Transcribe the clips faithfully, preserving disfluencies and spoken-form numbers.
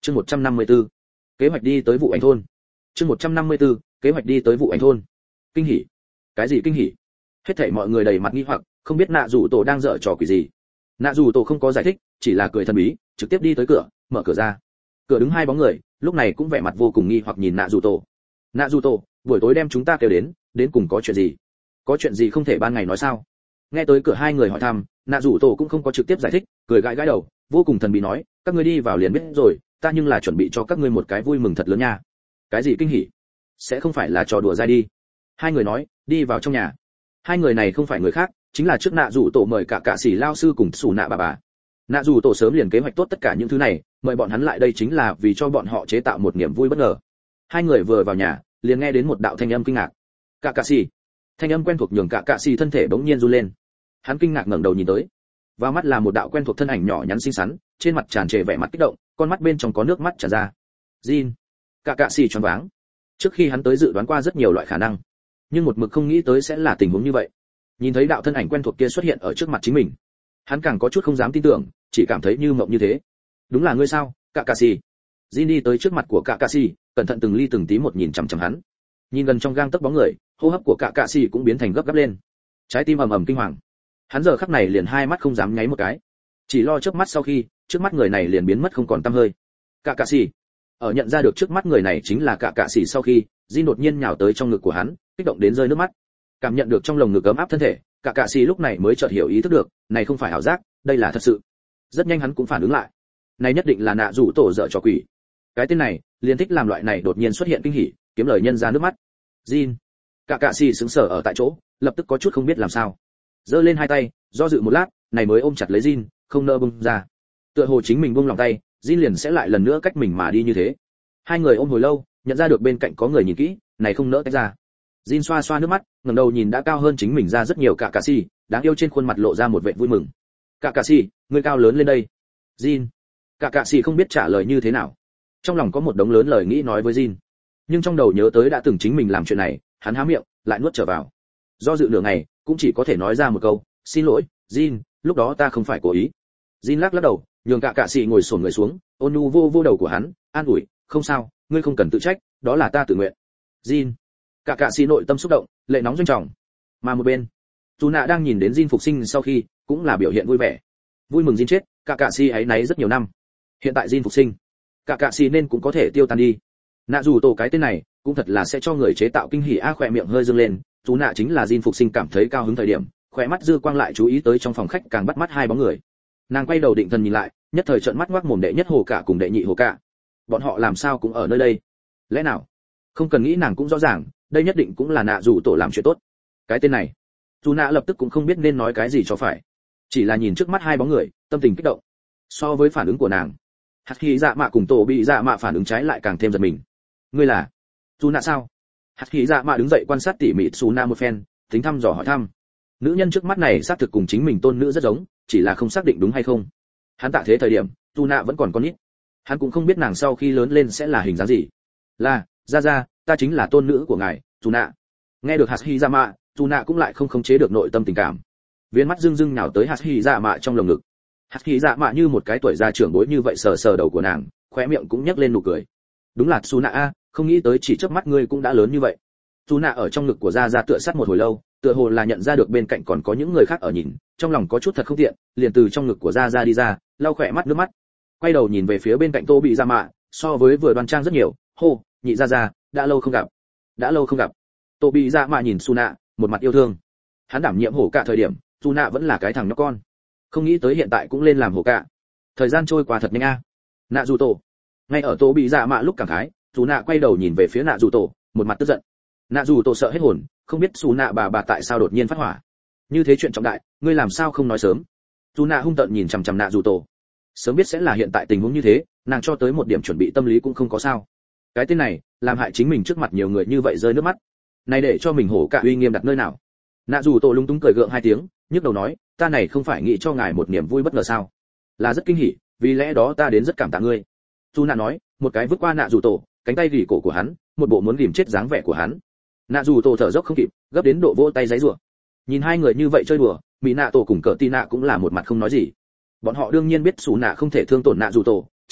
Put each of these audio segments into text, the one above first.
Chương một trăm năm mươi tư, kế hoạch đi tới vụ ảnh thôn. Chương một trăm năm mươi tư, kế hoạch đi tới vụ ảnh thôn. Kinh hỉ? Cái gì kinh hỉ? Hết thảy mọi người đầy mặt nghi hoặc, không biết nạ rủ tổ đang giở trò quỷ gì. Nạ rủ tổ không có giải thích, chỉ là cười thần bí, trực tiếp đi tới cửa, mở cửa ra. Cửa đứng hai bóng người, lúc này cũng vẻ mặt vô cùng nghi hoặc nhìn nạ rủ tổ. Nạ rủ tổ, buổi tối đem chúng ta kêu đến, đến cùng có chuyện gì? Có chuyện gì không thể ban ngày nói sao? Nghe tới cửa hai người hỏi thăm, nạ rủ tổ cũng không có trực tiếp giải thích, cười gãi gãi đầu, vô cùng thần bí nói, các ngươi đi vào liền biết rồi, ta nhưng là chuẩn bị cho các ngươi một cái vui mừng thật lớn nha. Cái gì kinh hỉ? Sẽ không phải là trò đùa dai đi? Hai người nói, đi vào trong nhà. Hai người này không phải người khác, chính là trước nạ rủ tổ mời cả cả sĩ lao sư cùng sủ nạ bà bà. Nạ rủ tổ sớm liền kế hoạch tốt tất cả những thứ này, mời bọn hắn lại đây chính là vì cho bọn họ chế tạo một niềm vui bất ngờ. Hai người vừa vào nhà, liền nghe đến một đạo thanh âm kinh ngạc. Cả cả sĩ. Thanh âm quen thuộc nhường cả cả sĩ thân thể bỗng nhiên run lên. Hắn kinh ngạc ngẩng đầu nhìn tới, vào mắt là một đạo quen thuộc thân ảnh nhỏ nhắn xinh xắn, trên mặt tràn trề vẻ mặt kích động, con mắt bên trong có nước mắt tràn ra. Jin. Cả cạ xì choáng váng. Trước khi hắn tới dự đoán qua rất nhiều loại khả năng, nhưng một mực không nghĩ tới sẽ là tình huống như vậy. Nhìn thấy đạo thân ảnh quen thuộc kia xuất hiện ở trước mặt chính mình, hắn càng có chút không dám tin tưởng, chỉ cảm thấy như mộng như thế. Đúng là ngươi sao, cả cạ xì? Jin đi tới trước mặt của cả cạ xì, cẩn thận từng ly từng tí một nhìn chằm chằm hắn. Nhìn gần trong gang tấc bóng người, hô hấp của cả cạ xì cũng biến thành gấp gáp lên. Trái tim ầm ầm kinh hoàng. Hắn giờ khắc này liền hai mắt không dám nháy một cái, chỉ lo chớp mắt sau khi trước mắt người này liền biến mất không còn tăm hơi. Cả cạ xì. Ở nhận ra được trước mắt người này chính là cả cạ xì sau khi, Jin đột nhiên nhào tới trong ngực của hắn, kích động đến rơi nước mắt. Cảm nhận được trong lồng ngực ấm áp thân thể, cả cạ xì lúc này mới chợt hiểu ý thức được, này không phải ảo giác, đây là thật sự. Rất nhanh hắn cũng phản ứng lại, này nhất định là nạ rủ tổ dở trò quỷ. Cái tên này liền thích làm loại này đột nhiên xuất hiện kinh hỉ, kiếm lời nhân ra nước mắt. Jin. Cả cạ xì sững sờ ở tại chỗ, lập tức có chút không biết làm sao. Giơ lên hai tay, do dự một lát, này mới ôm chặt lấy Jin, không nỡ bung ra. Tựa hồ chính mình buông lòng tay, Jin liền sẽ lại lần nữa cách mình mà đi như thế. Hai người ôm hồi lâu, nhận ra được bên cạnh có người nhìn kỹ, này không nỡ tách ra. Jin xoa xoa nước mắt, ngẩng đầu nhìn đã cao hơn chính mình ra rất nhiều cả cạ xì, đáng yêu trên khuôn mặt lộ ra một vẻ vui mừng. Cả cạ xì, ngươi cao lớn lên đây. Jin. Cả cạ xì không biết trả lời như thế nào. Trong lòng có một đống lớn lời nghĩ nói với Jin, nhưng trong đầu nhớ tới đã từng chính mình làm chuyện này, hắn há miệng, lại nuốt trở vào. Do dự nửa ngày, cũng chỉ có thể nói ra một câu, xin lỗi, Jin, lúc đó ta không phải cố ý. Jin lắc lắc đầu, nhường cả cạ sĩ ngồi xổm người xuống, ôn nhu vô vô đầu của hắn, an ủi, không sao, ngươi không cần tự trách, đó là ta tự nguyện. Jin. Cả cạ sĩ nội tâm xúc động, lệ nóng doanh trọng. Mà một bên, Dù nạ đang nhìn đến Jin phục sinh sau khi, cũng là biểu hiện vui vẻ. Vui mừng Jin chết, cả cạ sĩ ấy nấy rất nhiều năm. Hiện tại Jin phục sinh, cả cạ sĩ nên cũng có thể tiêu tan đi. Nạ dù tổ cái tên này, cũng thật là sẽ cho người chế tạo kinh hỉ a. Khỏe miệng hơi dương lên, Dù nạ chính là Jin phục sinh cảm thấy cao hứng thời điểm, khỏe mắt dư quang lại chú ý tới trong phòng khách càng bắt mắt hai bóng người. Nàng quay đầu định thần nhìn lại, nhất thời trợn mắt ngoác mồm đệ nhất hồ cả cùng đệ nhị hồ cả. Bọn họ làm sao cũng ở nơi đây? Lẽ nào? Không cần nghĩ nàng cũng rõ ràng, đây nhất định cũng là nạ dù tổ làm chuyện tốt. Cái tên này, Dù nạ lập tức cũng không biết nên nói cái gì cho phải, chỉ là nhìn trước mắt hai bóng người, tâm tình kích động. So với phản ứng của nàng, Hạt Khí Dạ Mạ cùng Tổ Bị Dạ Mạ phản ứng trái lại càng thêm giật mình. Ngươi là Dù nạ sao? Hạt Khí Dạ Mạ đứng dậy quan sát tỉ mỉ Dù nạ một phen, tính thăm dò hỏi thăm. Nữ nhân trước mắt này xác thực cùng chính mình tôn nữ rất giống, chỉ là không xác định đúng hay không. Hắn tạ thế thời điểm, Dù nạ vẫn còn con nít, hắn cũng không biết nàng sau khi lớn lên sẽ là hình dáng gì. Là, ra ra, ta chính là tôn nữ của ngài, Dù nạ. Nghe được Hạt Hy Dạ Mạ, Dù nạ cũng lại không khống chế được nội tâm tình cảm, viên mắt rưng rưng nhào tới Hạt Hy Dạ Mạ trong lồng ngực. Hạt Hy Dạ Mạ như một cái tuổi già trưởng bối như vậy sờ sờ đầu của nàng, khóe miệng cũng nhếch lên nụ cười. Đúng là Dù nạ a, không nghĩ tới chỉ chớp mắt ngươi cũng đã lớn như vậy. Dù nạ ở trong ngực của ra ra tựa sát một hồi lâu, tựa hồ là nhận ra được bên cạnh còn có những người khác ở nhìn, trong lòng có chút thật không tiện, liền từ trong ngực của ra ra đi ra, lau khỏe mắt nước mắt, quay đầu nhìn về phía bên cạnh Tô Bị Dạ Mạ, so với vừa đoan trang rất nhiều, hô, nhị ra ra, đã lâu không gặp, đã lâu không gặp. Tô Bị Dạ Mạ nhìn Su nạ, một mặt yêu thương. Hắn đảm nhiệm hổ cả thời điểm, Su nạ vẫn là cái thằng nhóc con, không nghĩ tới hiện tại cũng lên làm hổ cả. Thời gian trôi qua thật nhanh a. Nạ dù tổ. Ngay ở Tô Bị Dạ Mạ lúc cảm khái, Su nạ quay đầu nhìn về phía nạ dù tổ, một mặt tức giận. Nạ dù tổ sợ hết hồn, không biết Su nạ bà bà tại sao đột nhiên phát hỏa. Như thế chuyện trọng đại, ngươi làm sao không nói sớm? Su nạ hung tợn nhìn chằm chằm nạ dù tổ. Sớm biết sẽ là hiện tại tình huống như thế, nàng cho tới một điểm chuẩn bị tâm lý cũng không có sao. Cái tên này, làm hại chính mình trước mặt nhiều người như vậy rơi nước mắt. Này để cho mình hổ cả uy nghiêm đặt nơi nào? Nạ dù tổ lúng túng cười gượng hai tiếng, nhức đầu nói, ta này không phải nghĩ cho ngài một niềm vui bất ngờ sao? Là rất kinh hỉ, vì lẽ đó ta đến rất cảm tạ ngươi. Su nạ nói, một cái vứt qua nạ dù tổ, cánh tay gỉ cổ của hắn, một bộ muốn ghìm chết dáng vẻ của hắn. Nạ dù tổ thở dốc không kịp, gấp đến độ vỗ tay giãy giụa. Nhìn hai người như vậy chơi đùa, mỹ nạ tổ cùng cờ tin nạ cũng là một mặt không nói gì. Bọn họ đương nhiên biết Sú nạ không thể thương tổn nạ dù tổ,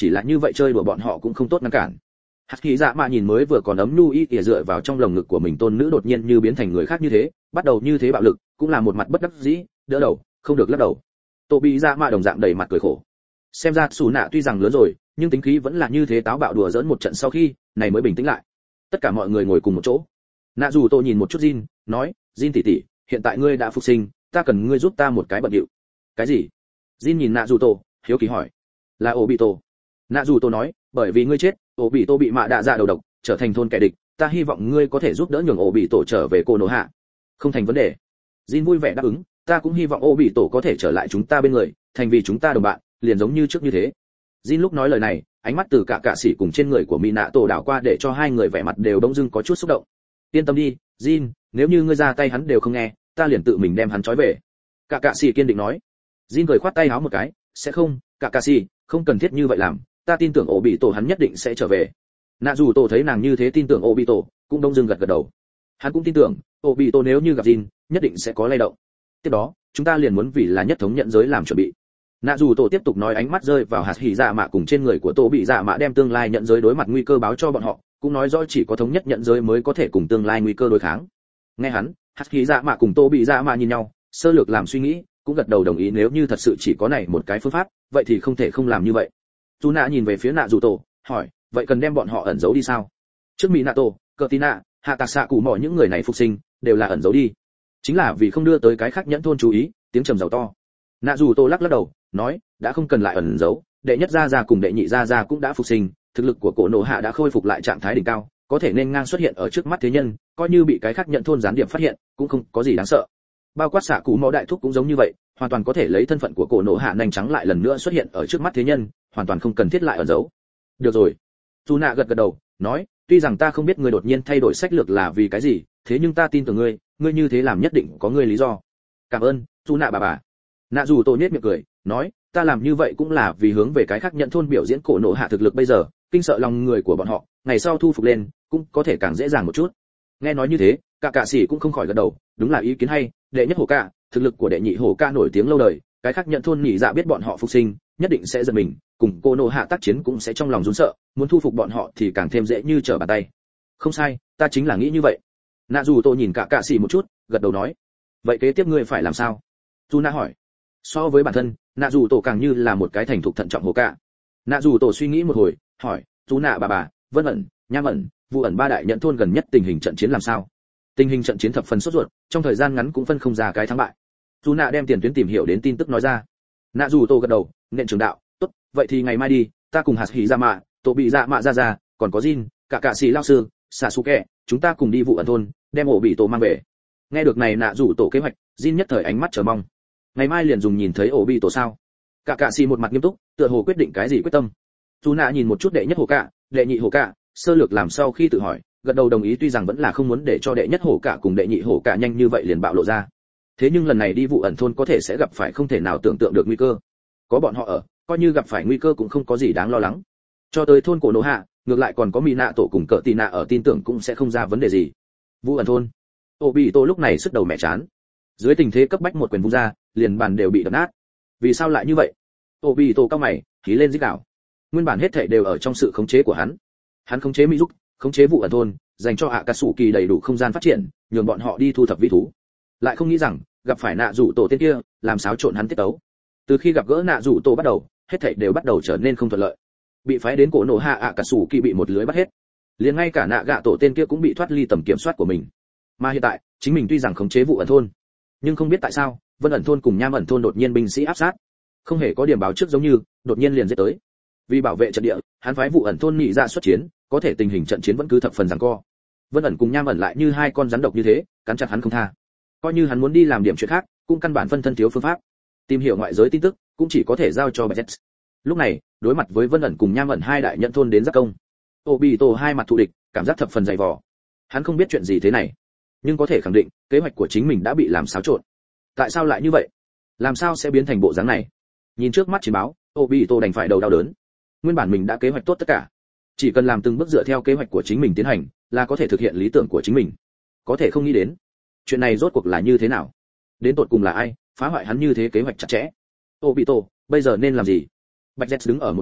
chỉ là như vậy chơi đùa bọn họ cũng không tốt ngăn cản. Hạt Kỳ Dạ Mạ nhìn mới vừa còn ấm nhu y ỉa dựa vào trong lồng ngực của mình tôn nữ đột nhiên như biến thành người khác như thế, bắt đầu như thế bạo lực, cũng là một mặt bất đắc dĩ, đỡ đầu, không được lắc đầu. Tô Bị Dạ Mạ đồng dạng đầy mặt cười khổ. Xem ra Sủ Nạ tuy rằng lớn rồi, nhưng tính khí vẫn là như thế táo bạo đùa giỡn một trận sau khi, này mới bình tĩnh lại. Tất cả mọi người ngồi cùng một chỗ. Nạ Dù Tô nhìn một chút Jin, nói, Jin tỷ tỷ, hiện tại ngươi đã phục sinh, ta cần ngươi giúp ta một cái bận điệu. Cái gì? Jin nhìn Nạ Dù Tô, hiếu kỳ hỏi. Là Obito. Nạ Dù Tô nói, bởi vì ngươi chết, Obito bị mạ đạ dạ đầu độc, trở thành thôn kẻ địch, ta hy vọng ngươi có thể giúp đỡ nhường Obito trở về Konoha. Không thành vấn đề. Jin vui vẻ đáp ứng, ta cũng hy vọng Obito có thể trở lại chúng ta bên người, thành vì chúng ta đồng bạn, liền giống như trước như thế. Jin lúc nói lời này, ánh mắt từ cả cạ sĩ cùng trên người của Minato đảo qua để cho hai người vẻ mặt đều bỗng dưng có chút xúc động. Yên tâm đi, Jin, nếu như ngươi ra tay hắn đều không nghe, ta liền tự mình đem hắn trói về. Cả cạ sĩ kiên định nói. Jin cười khoát tay áo một cái, sẽ không, cả cạ sĩ, không cần thiết như vậy làm, ta tin tưởng Obito hắn nhất định sẽ trở về. Nạ dù tổ thấy nàng như thế tin tưởng Obito, cũng đông dưng gật gật đầu. Hắn cũng tin tưởng, Obito nếu như gặp Jin, nhất định sẽ có lay động. Tiếp đó, chúng ta liền muốn vì là nhất thống nhận giới làm chuẩn bị. Nạ dù tổ tiếp tục nói, ánh mắt rơi vào hạt hỉ dạ mạ cùng trên người của Tô Bị Dạ Mạ, đem tương lai nhận giới đối mặt nguy cơ báo cho bọn họ, cũng nói rõ chỉ có thống nhất nhận giới mới có thể cùng tương lai nguy cơ đối kháng. Nghe hắn, hạt hỉ dạ mạ cùng Tô Bị Dạ Mạ nhìn nhau, sơ lược làm suy nghĩ, cũng gật đầu đồng ý nếu như thật sự chỉ có này một cái phương pháp, vậy thì không thể không làm như vậy. Chu Nạ nhìn về phía Nạ dù tổ, hỏi, vậy cần đem bọn họ ẩn giấu đi sao? Trước Minato, Kurtina, Hạ Tạc Xạ cụ mọi những người này phục sinh, đều là ẩn giấu đi. Chính là vì không đưa tới cái khác nhẫn thôn chú ý, tiếng trầm giàu to. Nạ dù tổ lắc lắc đầu, nói, đã không cần lại ẩn giấu, đệ nhất gia gia cùng đệ nhị gia gia cũng đã phục sinh, thực lực của cổ nổ hạ đã khôi phục lại trạng thái đỉnh cao, có thể nên ngang xuất hiện ở trước mắt thế nhân, coi như bị cái khác nhận thôn gián điệp phát hiện, cũng không có gì đáng sợ. Bao quát xạ cụ mõ đại thúc cũng giống như vậy, hoàn toàn có thể lấy thân phận của cổ nổ hạ nhanh trắng lại lần nữa xuất hiện ở trước mắt thế nhân, hoàn toàn không cần thiết lại ẩn giấu. Được rồi. Chu Nạ gật gật đầu, nói, tuy rằng ta không biết ngươi đột nhiên thay đổi sách lược là vì cái gì, thế nhưng ta tin tưởng ngươi, ngươi như thế làm nhất định có ngươi lý do. Cảm ơn, Chu Nạ bà bà. Nạ dù tổ nhếch miệng cười, nói, ta làm như vậy cũng là vì hướng về cái khác nhận thôn biểu diễn cổ nổ hạ thực lực bây giờ, kinh sợ lòng người của bọn họ, ngày sau thu phục lên, cũng có thể càng dễ dàng một chút. Nghe nói như thế, cả cạ sĩ cũng không khỏi gật đầu, đúng là ý kiến hay, đệ nhất hổ ca, thực lực của đệ nhị hổ ca nổi tiếng lâu đời, cái khác nhận thôn nhị dạ biết bọn họ phục sinh, nhất định sẽ giật mình, cùng cô nô hạ tác chiến cũng sẽ trong lòng run sợ, muốn thu phục bọn họ thì càng thêm dễ như trở bàn tay. Không sai, ta chính là nghĩ như vậy. Nạ dù tô nhìn cả cạ sĩ một chút, gật đầu nói, vậy kế tiếp ngươi phải làm sao? Chu Na hỏi. So với bản thân, nạ dù tổ càng như là một cái thành thục thận trọng hồ cạ. Nạ dù tổ suy nghĩ một hồi, hỏi, chú nạ bà bà, vân ẩn, nham ẩn, vụ ẩn ba đại nhận thôn gần nhất tình hình trận chiến làm sao? Tình hình trận chiến thập phần sốt ruột, trong thời gian ngắn cũng phân không ra cái thắng bại. Chú nạ đem tiền tuyến tìm hiểu đến tin tức nói ra. Nạ dù tổ gật đầu, nện trường đạo, tốt, vậy thì ngày mai đi, ta cùng hạt hỉ ra mạ, tổ bị dạ mạ ra ra, còn có Jin, cả cạ sĩ lao sư, Sasuke, chúng ta cùng đi vụ ẩn thôn, đem ổ bị tổ mang về. Nghe được này nạ dù tổ kế hoạch, Jin nhất thời ánh mắt chờ mong. Ngày mai liền dùng nhìn thấy ổ bị tổ sao? Cả cạ sĩ một mặt nghiêm túc, tựa hồ quyết định cái gì quyết tâm. Chú nạ nhìn một chút đệ nhất hồ cạ, đệ nhị hồ cạ, sơ lược làm sau khi tự hỏi, gật đầu đồng ý, tuy rằng vẫn là không muốn để cho đệ nhất hồ cạ cùng đệ nhị hồ cạ nhanh như vậy liền bạo lộ ra. Thế nhưng lần này đi vụ ẩn thôn có thể sẽ gặp phải không thể nào tưởng tượng được nguy cơ. Có bọn họ ở, coi như gặp phải nguy cơ cũng không có gì đáng lo lắng. Cho tới thôn cổ nổ hạ, ngược lại còn có mỹ nạ tổ cùng cỡ tì nạ ở, tin tưởng cũng sẽ không ra vấn đề gì. Vụ ẩn thôn, ổ bị tổ lúc này sức đầu mẹ chán. Dưới tình thế cấp bách một quyền vung ra, liền bàn đều bị đập nát. Vì sao lại như vậy? Ổ bị tổ cao mày, khí lên rít gào. Nguyên bản hết thảy đều ở trong sự khống chế của hắn. Hắn khống chế mỹ giúp, khống chế vụ ẩn thôn, dành cho hạ cà sủ kỳ đầy đủ không gian phát triển, nhường bọn họ đi thu thập vi thú. Lại không nghĩ rằng gặp phải nạ rủ tổ tên kia, làm xáo trộn hắn tiết tấu. Từ khi gặp gỡ nạ rủ tổ bắt đầu, hết thảy đều bắt đầu trở nên không thuận lợi. Bị phái đến cổ nổ hạ hạ cà sủ kỳ bị một lưới bắt hết. Liền ngay cả nạ gạ tổ tên kia cũng bị thoát ly tầm kiểm soát của mình. Mà hiện tại, chính mình tuy rằng khống chế vụ ẩn thôn, nhưng không biết tại sao, vân ẩn thôn cùng nham ẩn thôn đột nhiên binh sĩ áp sát, không hề có điểm báo trước giống như đột nhiên liền giết tới. Vì bảo vệ trận địa, hắn phái vụ ẩn thôn nhị ra xuất chiến, có thể tình hình trận chiến vẫn cứ thập phần giằng co. Vân ẩn cùng nham ẩn lại như hai con rắn độc như thế, cắn chặt hắn không tha. Coi như hắn muốn đi làm điểm chuyện khác, cũng căn bản phân thân thiếu phương pháp. Tìm hiểu ngoại giới tin tức, cũng chỉ có thể giao cho Bạch Jets. Lúc này, đối mặt với Vân ẩn cùng nham ẩn hai đại nhận thôn đến giáp công, Obito hai mặt thù địch, cảm giác thập phần dày vò. Hắn không biết chuyện gì thế này, nhưng có thể khẳng định, kế hoạch của chính mình đã bị làm xáo trộn. Tại sao lại như vậy? Làm sao sẽ biến thành bộ dáng này? Nhìn trước mắt chiến báo, Obito đành phải đầu đau đớn. Nguyên bản mình đã kế hoạch tốt tất cả, chỉ cần làm từng bước dựa theo kế hoạch của chính mình tiến hành, là có thể thực hiện lý tưởng của chính mình. Có thể không nghĩ đến, chuyện này rốt cuộc là như thế nào? Đến tột cùng là ai phá hoại hắn như thế kế hoạch chặt chẽ? Obito, bây giờ nên làm gì? Bạch Jet đứng ở một bên,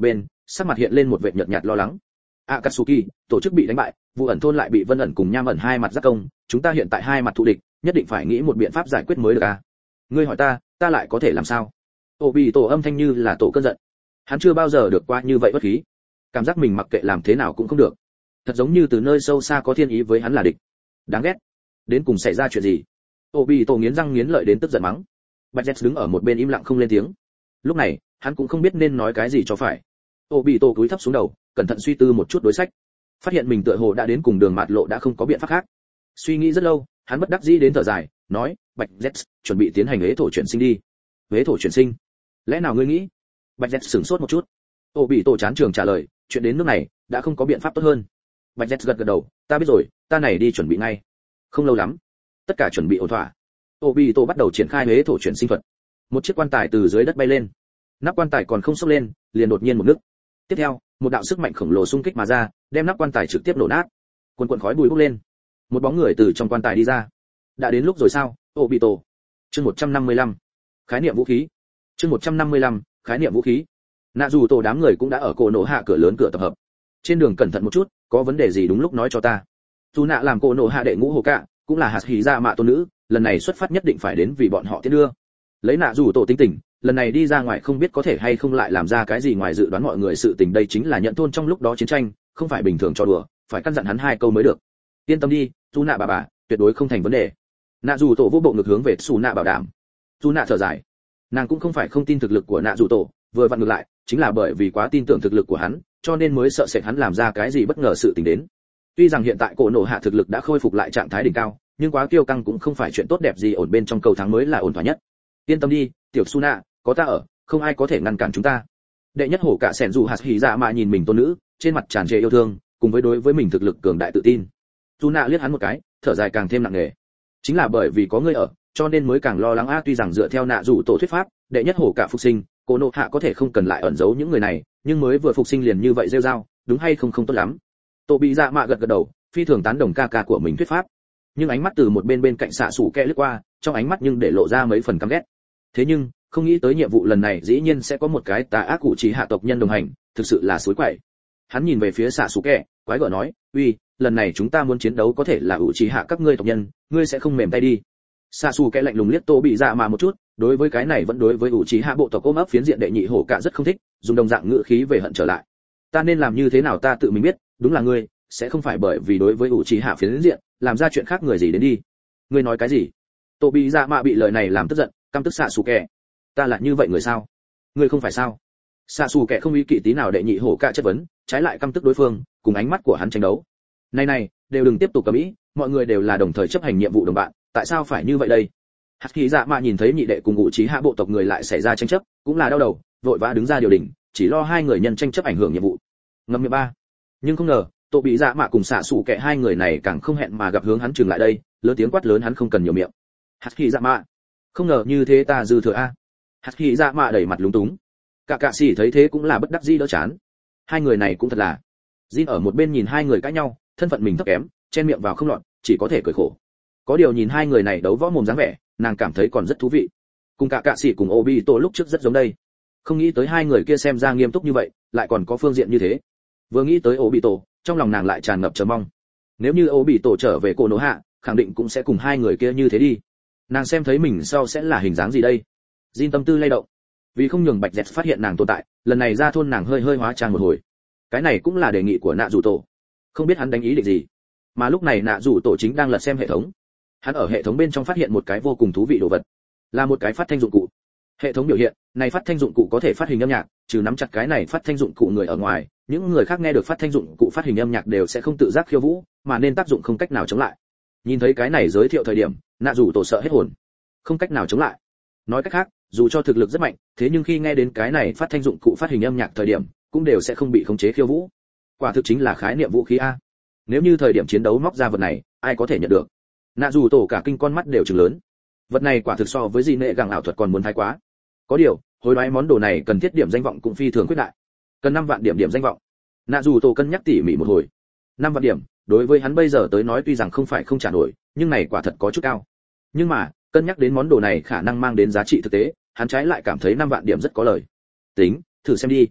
sắc mặt hiện lên một vệt nhợt nhạt lo lắng. Akatsuki, tổ chức bị đánh bại, vụ ẩn thôn lại bị Vân ẩn cùng Nham ẩn hai mặt giác công, chúng ta hiện tại hai mặt thù địch, nhất định phải nghĩ một biện pháp giải quyết mới được à? Ngươi hỏi ta, ta lại có thể làm sao? Obito âm thanh như là tổ cơn giận. Hắn chưa bao giờ được qua như vậy bất khí, cảm giác mình mặc kệ làm thế nào cũng không được, thật giống như từ nơi sâu xa có thiên ý với hắn là địch. Đáng ghét. Đến cùng xảy ra chuyện gì? Obito nghiến răng nghiến lợi đến tức giận mắng. Bạch Jet đứng ở một bên im lặng không lên tiếng. Lúc này, hắn cũng không biết nên nói cái gì cho phải. Obito cúi thấp xuống đầu, cẩn thận suy tư một chút đối sách. Phát hiện mình tựa hồ đã đến cùng đường mạt lộ đã không có biện pháp khác. Suy nghĩ rất lâu, hắn bất đắc dĩ đến thở dài, nói, Bạch Jet, chuẩn bị tiến hành ế thổ chuyển sinh đi. Ế thổ chuyển sinh? Lẽ nào ngươi nghĩ? Bạch Jet sửng sốt một chút. Obito chán trường trả lời, chuyện đến nước này, đã không có biện pháp tốt hơn. Bạch Jet gật gật đầu, ta biết rồi, ta này đi chuẩn bị ngay. Không lâu lắm, tất cả chuẩn bị ổn thỏa. Obito bắt đầu triển khai ế thổ chuyển sinh thuật. Một chiếc quan tài từ dưới đất bay lên. Nắp quan tài còn không xốc lên, liền đột nhiên một nứt. Tiếp theo, một đạo sức mạnh khổng lồ xung kích mà ra, đem nắp quan tài trực tiếp nổ nát. Cuồn cuộn khói bụi bốc lên. Một bóng người từ trong quan tài đi ra. Đã đến lúc rồi sao, Obito? Chương một trăm năm mươi lăm. Khái niệm vũ khí. Chương một trăm năm mươi lăm. Khái niệm vũ khí. Nạ dù tổ đám người cũng đã ở cổ nổ hạ cửa lớn cửa tập hợp. Trên đường cẩn thận một chút, có vấn đề gì đúng lúc nói cho ta. Dù nạ làm cổ nổ hạ đệ ngũ hồ cạ, cũng là hạt hỉ ra mạ tôn nữ, lần này xuất phát nhất định phải đến vì bọn họ tiến đưa. Lấy nạ dù tổ tính tình, lần này đi ra ngoài không biết có thể hay không lại làm ra cái gì ngoài dự đoán mọi người sự tình, đây chính là nhận thôn trong lúc đó chiến tranh, không phải bình thường cho đùa, phải căn dặn hắn hai câu mới được. Yên tâm đi, dù nạ bà bà, tuyệt đối không thành vấn đề. Nạ dù tổ vô bộ ngược hướng về Su nạ bảo đảm. Su nạ thở dài, nàng cũng không phải không tin thực lực của nạ dù tổ, vừa vặn ngược lại, chính là bởi vì quá tin tưởng thực lực của hắn, cho nên mới sợ sệt hắn làm ra cái gì bất ngờ sự tình đến. Tuy rằng hiện tại cổ nổ hạ thực lực đã khôi phục lại trạng thái đỉnh cao, nhưng quá kiêu căng cũng không phải chuyện tốt đẹp gì, ổn bên trong cầu thắng mới là ổn thỏa nhất. Yên tâm đi, tiểu Su nạ, có ta ở, không ai có thể ngăn cản chúng ta. Đệ nhất hổ cả sẻn dù hạt hỉ dạ mà nhìn mình tôn nữ, trên mặt tràn trề yêu thương, cùng với đối với mình thực lực cường đại tự tin. Su nạ liếc hắn một cái, thở dài càng thêm nặng nề. Chính là bởi vì có ngươi ở, cho nên mới càng lo lắng a. Tuy rằng dựa theo nạ rủ tổ thuyết pháp, đệ nhất hổ cả phục sinh, cổ nổ hạ có thể không cần lại ẩn giấu những người này, nhưng mới vừa phục sinh liền như vậy rêu rao, đúng hay không không tốt lắm. Tổ bị dạ mạ gật gật đầu, phi thường tán đồng ca ca của mình thuyết pháp, nhưng ánh mắt từ một bên bên cạnh xạ sủ kẹ lướt qua, trong ánh mắt nhưng để lộ ra mấy phần căm ghét. Thế nhưng không nghĩ tới nhiệm vụ lần này dĩ nhiên sẽ có một cái tà ác cụ chỉ hạ tộc nhân đồng hành, thực sự là suối quậy. Hắn nhìn về phía xạ sủ kẹ, quái gở nói, uy, lần này chúng ta muốn chiến đấu có thể là ủ chỉ hạ các ngươi tộc nhân, ngươi sẽ không mềm tay đi. Xạ sủ kẹ lạnh lùng liếc Tô bị dạ mà một chút, đối với cái này vẫn đối với ủ chỉ hạ bộ tộc ôm ấp phiến diện đệ nhị hổ cả rất không thích, dùng đồng dạng ngữ khí về hận trở lại. Ta nên làm như thế nào ta tự mình biết, đúng là ngươi, sẽ không phải bởi vì đối với ủ chỉ hạ phiến diện, làm ra chuyện khác người gì đến đi. Ngươi nói cái gì? Tô bị dạ mạ bị lời này làm tức giận, căm tức xạ xù kẹ. Ta là như vậy người sao? Ngươi không phải sao? Xạ xù kẹ không ý kỵ tí nào đệ nhị hổ cả chất vấn, trái lại căm tức đối phương, cùng ánh mắt của hắn tranh đấu. Này này, đều đừng tiếp tục cầm ý, mọi người đều là đồng thời chấp hành nhiệm vụ đồng bạn, tại sao phải như vậy đây? Hạt khí dạ mạ nhìn thấy nhị đệ cùng ngụ trí hạ bộ tộc người lại xảy ra tranh chấp, cũng là đau đầu, vội vã đứng ra điều đình, chỉ lo hai người nhân tranh chấp ảnh hưởng nhiệm vụ. Ngâm miệng ba. Nhưng không ngờ, Tô bị dạ mạ cùng xạ sủ kẹ hai người này càng không hẹn mà gặp hướng hắn chừng lại đây, lớn tiếng quát lớn hắn không cần nhiều miệng. Hạt khí dạ mạ, không ngờ như thế ta dư thừa a. Hạt khí dạ mạ đẩy mặt lúng túng. Cả cạ sĩ thấy thế cũng là bất đắc dĩ đỡ chán. Hai người này cũng thật là. Jin ở một bên nhìn hai người cãi nhau, thân phận mình thấp kém, chen miệng vào không lọt, chỉ có thể cười khổ. Có điều nhìn hai người này đấu võ mồm dáng vẻ, nàng cảm thấy còn rất thú vị. Cùng cả cạ sĩ cùng Obito lúc trước rất giống đây. Không nghĩ tới hai người kia xem ra nghiêm túc như vậy, lại còn có phương diện như thế. Vừa nghĩ tới Obito, trong lòng nàng lại tràn ngập chờ mong. Nếu như Obito trở về cổ nổ hạ, khẳng định cũng sẽ cùng hai người kia như thế đi. Nàng xem thấy mình sau sẽ là hình dáng gì đây? Jin tâm tư lay động. Vì không nhường Bạch Dẹt phát hiện nàng tồn tại, lần này ra thôn nàng hơi hơi hóa trang một hồi. Cái này cũng là đề nghị của Nạ Dụ Tổ. Không biết hắn đánh ý định gì. Mà lúc này Nạ Dụ Tổ chính đang lật xem hệ thống. Hắn ở hệ thống bên trong phát hiện một cái vô cùng thú vị đồ vật, là một cái phát thanh dụng cụ. Hệ thống biểu hiện, này phát thanh dụng cụ có thể phát hình âm nhạc, trừ nắm chặt cái này phát thanh dụng cụ người ở ngoài, những người khác nghe được phát thanh dụng cụ phát hình âm nhạc đều sẽ không tự giác khiêu vũ, mà nên tác dụng không cách nào chống lại. Nhìn thấy cái này giới thiệu thời điểm, Nạ Dụ Tổ sợ hết hồn. Không cách nào chống lại. Nói cách khác, dù cho thực lực rất mạnh, thế nhưng khi nghe đến cái này phát thanh dụng cụ phát hình âm nhạc thời điểm, cũng đều sẽ không bị khống chế khiêu vũ. Quả thực chính là khái niệm vũ khí a. Nếu như thời điểm chiến đấu móc ra vật này, ai có thể nhận được? Nạ Dụ Tổ cả kinh con mắt đều trừng lớn. Vật này quả thực so với gì nệ gẳng ảo thuật còn muốn thái quá. Có điều, hối đoái món đồ này cần thiết điểm danh vọng cũng phi thường quyết đại. Cần năm vạn điểm điểm danh vọng. Nạ Dụ Tổ cân nhắc tỉ mỉ một hồi. năm vạn điểm, đối với hắn bây giờ tới nói tuy rằng không phải không trả nổi, nhưng này quả thật có chút cao. Nhưng mà, cân nhắc đến món đồ này khả năng mang đến giá trị thực tế, hắn trái lại cảm thấy năm vạn điểm rất có lời. Tính, thử xem đi.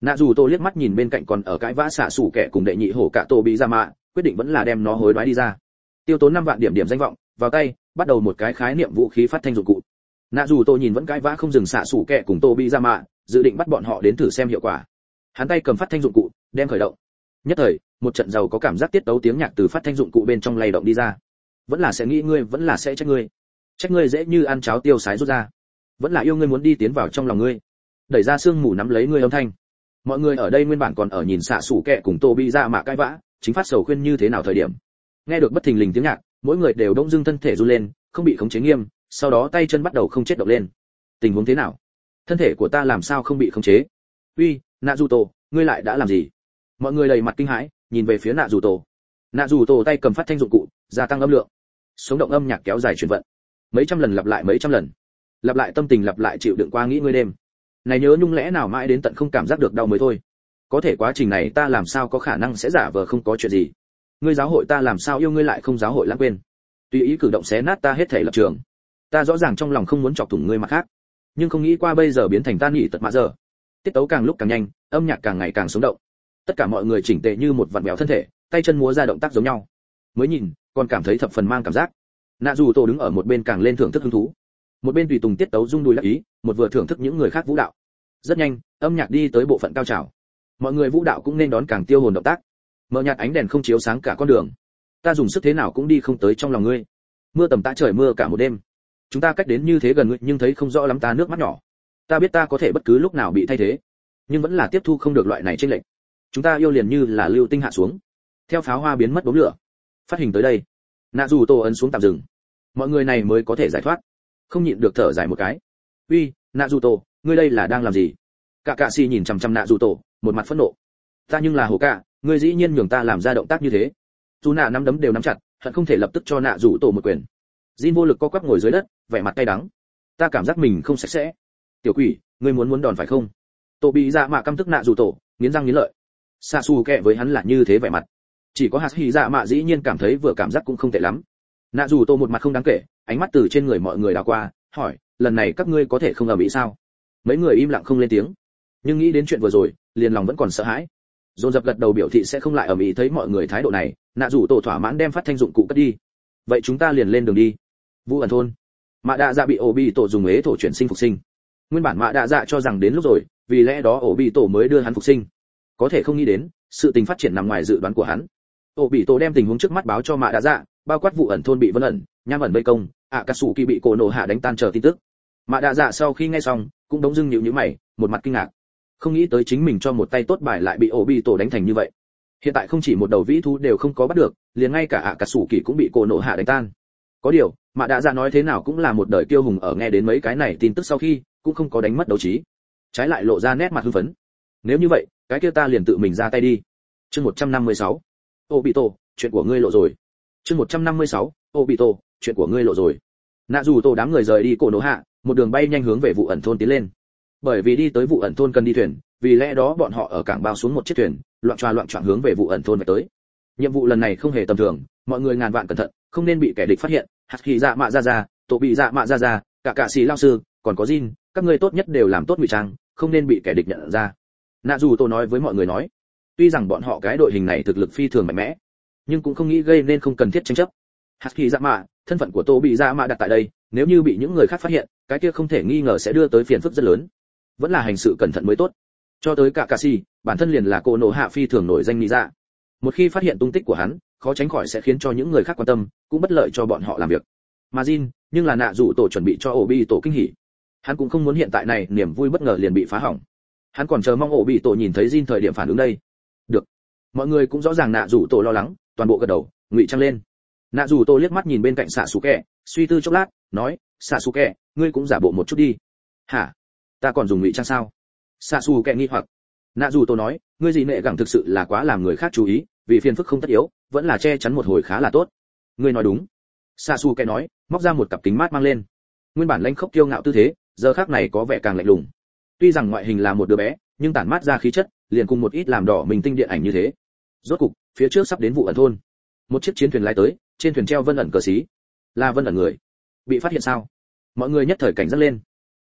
Nạ dù tô liếc mắt nhìn bên cạnh còn ở cãi vã xạ sủ kẻ cùng đệ nhị hổ cả tô bị ra mạ, quyết định vẫn là đem nó hối đoái đi ra. Tiêu tốn năm vạn điểm điểm danh vọng, vào tay, bắt đầu một cái khái niệm vũ khí phát thanh dụng cụ. Nạ dù tô nhìn vẫn cãi vã không dừng xạ sủ kẻ cùng tô bị ra mạ, dự định bắt bọn họ đến thử xem hiệu quả. Hắn tay cầm phát thanh dụng cụ, đem khởi động. Nhất thời, một trận giàu có cảm giác tiết tấu tiếng nhạc từ phát thanh dụng cụ bên trong lay động đi ra. Vẫn là sẽ nghĩ ngươi, vẫn là sẽ trách ngươi. Trách ngươi dễ như ăn cháo tiêu sái rút ra. Vẫn là yêu ngươi muốn đi tiến vào trong lòng ngươi. Đẩy ra xương mù nắm lấy ngươi âm thanh. Mọi người ở đây nguyên bản còn ở nhìn xạ sủ kẹ cùng tô bị ra mạ cãi vã, chính phát sầu khuyên như thế nào thời điểm. Nghe được bất thình lình tiếng nhạc, mỗi người đều đông dưng thân thể run lên, không bị khống chế nghiêm, sau đó tay chân bắt đầu không chết động lên. Tình huống thế nào? Thân thể của ta làm sao không bị khống chế? Uy, Naruto, ngươi lại đã làm gì? Mọi người đầy mặt kinh hãi, nhìn về phía Naruto. Naruto tay cầm phát thanh dụng cụ, gia tăng âm lượng. Sống động âm nhạc kéo dài chuyển vận. Mấy trăm lần lặp lại mấy trăm lần. Lặp lại tâm tình lặp lại chịu đựng qua nghĩ ngươi đêm. Này nhớ nhung lẽ nào mãi đến tận không cảm giác được đau mới thôi. Có thể quá trình này ta làm sao có khả năng sẽ giả vờ không có chuyện gì. Ngươi giáo hội ta làm sao yêu ngươi lại không giáo hội lãng quên. Tùy ý cử động xé nát ta hết thảy lập trường. Ta rõ ràng trong lòng không muốn chọc thủng ngươi mà khác, nhưng không nghĩ qua bây giờ biến thành tan nghỉ tật mã giờ. Tiết tấu càng lúc càng nhanh, âm nhạc càng ngày càng sống động. Tất cả mọi người chỉnh tề như một vặn vẹo thân thể, tay chân múa ra động tác giống nhau. Mới nhìn, còn cảm thấy thập phần mang cảm giác. Nạ dù tổ đứng ở một bên càng lên thưởng thức hứng thú, một bên tùy tùng tiết tấu rung đùi lắc ý, một vừa thưởng thức những người khác vũ đạo. Rất nhanh, âm nhạc đi tới bộ phận cao trào. Mọi người vũ đạo cũng nên đón càng tiêu hồn động tác. Mờ nhạt ánh đèn không chiếu sáng cả con đường. Ta dùng sức thế nào cũng đi không tới trong lòng ngươi. Mưa tầm tã trời mưa cả một đêm. Chúng ta cách đến như thế gần ngươi nhưng thấy không rõ lắm ta nước mắt nhỏ. Ta biết ta có thể bất cứ lúc nào bị thay thế, nhưng vẫn là tiếp thu không được loại này chênh lệch. Chúng ta yêu liền như là lưu tinh hạ xuống, theo pháo hoa biến mất đốm lửa. Phát hình tới đây, nạ dù tô ấn xuống tạm dừng. Mọi người này mới có thể giải thoát, không nhịn được thở dài một cái. Uy, nạ dù tô, ngươi đây là đang làm gì? Cả cạ xì nhìn chằm chằm nạ dù tô, một mặt phẫn nộ. Ta nhưng là hồ cạ, ngươi dĩ nhiên nhường ta làm ra động tác như thế. Dù nạ nắm đấm đều nắm chặt, hận không thể lập tức cho nạ dù tô một quyền. Jin vô lực co quắp ngồi dưới đất, vẻ mặt cay đắng. Ta cảm giác mình không sạch sẽ. Tiểu quỷ, ngươi muốn muốn đòn phải không? Tô bị dạ mạ căm tức nạ dù tổ, nghiến răng nghiến lợi. Sa su kẹ với hắn là như thế vẻ mặt. Chỉ có hạt hỉ dạ mạ dĩ nhiên cảm thấy vừa cảm giác cũng không tệ lắm. Nạ dù tô một mặt không đáng kể, ánh mắt từ trên người mọi người đảo qua, hỏi, lần này các ngươi có thể không ở mỹ sao? Mấy người im lặng không lên tiếng, nhưng nghĩ đến chuyện vừa rồi, liền lòng vẫn còn sợ hãi. Dồn dập gật đầu biểu thị sẽ không lại ở mỹ. Thấy mọi người thái độ này, nạ dù tổ thỏa mãn đem phát thanh dụng cụ cất đi. Vậy chúng ta liền lên đường đi. Vũ ẩn thôn. Mạ đạ dạ bị ổ bị tổ dùng ế thổ chuyển sinh phục sinh. Nguyên bản mạ đạ dạ cho rằng đến lúc rồi, vì lẽ đó ổ bị tổ mới đưa hắn phục sinh. Có thể không nghĩ đến, sự tình phát triển nằm ngoài dự đoán của hắn. Ổ bị tổ đem tình huống trước mắt báo cho mạ đạ dạ, bao quát vụ ẩn thôn bị vân ẩn, nham ẩn vây công, ạ cà sủ kỳ bị cổ nổ hạ đánh tan chờ tin tức. Mạ đạ dạ sau khi nghe xong, cũng đống dưng nhíu nhíu mày, một mặt kinh ngạc. Không nghĩ tới chính mình cho một tay tốt bài lại bị ổ bị tổ đánh thành như vậy. Hiện tại không chỉ một đầu vĩ thú đều không có bắt được, liền ngay cả ạ cà sủ kỳ cũng bị cổ nổ hạ đánh tan. Có điều, mạ đạ dạ nói thế nào cũng là một đời kiêu hùng, ở nghe đến mấy cái này tin tức sau khi, cũng không có đánh mất đấu trí, trái lại lộ ra nét mặt hưng phấn. Nếu như vậy, cái kia ta liền tự mình ra tay đi. Chương một trăm năm mươi sáu. Obito, chuyện của ngươi lộ rồi. Chương một trăm năm mươi sáu. Obito, chuyện của ngươi lộ rồi. Nạ dù tổ đám người rời đi cổ nổ hạ, một đường bay nhanh hướng về vụ ẩn thôn tiến lên. Bởi vì đi tới vụ ẩn thôn cần đi thuyền, vì lẽ đó bọn họ ở cảng bao xuống một chiếc thuyền, loạn tròa loạn choạng hướng về vụ ẩn thôn về tới. Nhiệm vụ lần này không hề tầm thường, mọi người ngàn vạn cẩn thận, không nên bị kẻ địch phát hiện. Hạt Kỳ Dạ Mạ Ra Ra, Tổ bị Dạ Mạ Ra Ra, cả cả sĩ lao sư, còn có Jin, các ngươi tốt nhất đều làm tốt ngụy trang, không nên bị kẻ địch nhận ra. Nạ dù tổ nói với mọi người nói, tuy rằng bọn họ cái đội hình này thực lực phi thường mạnh mẽ, nhưng cũng không nghĩ gây nên không cần thiết tranh chấp. Hạt Kỳ Dạ Mạ, thân phận của Tổ bị Dạ Mạ đặt tại đây, nếu như bị những người khác phát hiện, cái kia không thể nghi ngờ sẽ đưa tới phiền phức rất lớn. Vẫn là hành sự cẩn thận mới tốt. Cho tới cả cả sĩ, bản thân liền là cô nổ hạ phi thường nổi danh nị dạ. Một khi phát hiện tung tích của hắn, khó tránh khỏi sẽ khiến cho những người khác quan tâm, cũng bất lợi cho bọn họ làm việc. Mà Jin, nhưng là nạ dụ tổ chuẩn bị cho ổ bị tổ kinh hỉ. Hắn cũng không muốn hiện tại này niềm vui bất ngờ liền bị phá hỏng. Hắn còn chờ mong ổ bị tổ nhìn thấy Jin thời điểm phản ứng đây. Được. Mọi người cũng rõ ràng nạ dụ tổ lo lắng, toàn bộ gật đầu, ngụy trang lên. Nạ dụ tổ liếc mắt nhìn bên cạnh xạ xù kẹ, suy tư chốc lát, nói, xạ xù kẹ, ngươi cũng giả bộ một chút đi. Hả? Ta còn dùng ngụy trang sao? Xạ xù kẹ nghi hoặc. Nạ dụ tổ nói, ngươi gì nệ gẳng thực sự là quá làm người khác chú ý, vì phiền phức không tất yếu, vẫn là che chắn một hồi khá là tốt. Ngươi nói đúng. Sa Su kẻ nói, móc ra một cặp kính mát mang lên. Nguyên bản lãnh khốc kiêu ngạo tư thế, giờ khắc này có vẻ càng lạnh lùng. Tuy rằng ngoại hình là một đứa bé, nhưng tản mát ra khí chất, liền cùng một ít làm đỏ mình tinh điện ảnh như thế. Rốt cục, phía trước sắp đến vụ ẩn thôn. Một chiếc chiến thuyền lái tới, trên thuyền treo Vân ẩn cờ xí. Là Vân ẩn người. Bị phát hiện sao? Mọi người nhất thời cảnh giác lên.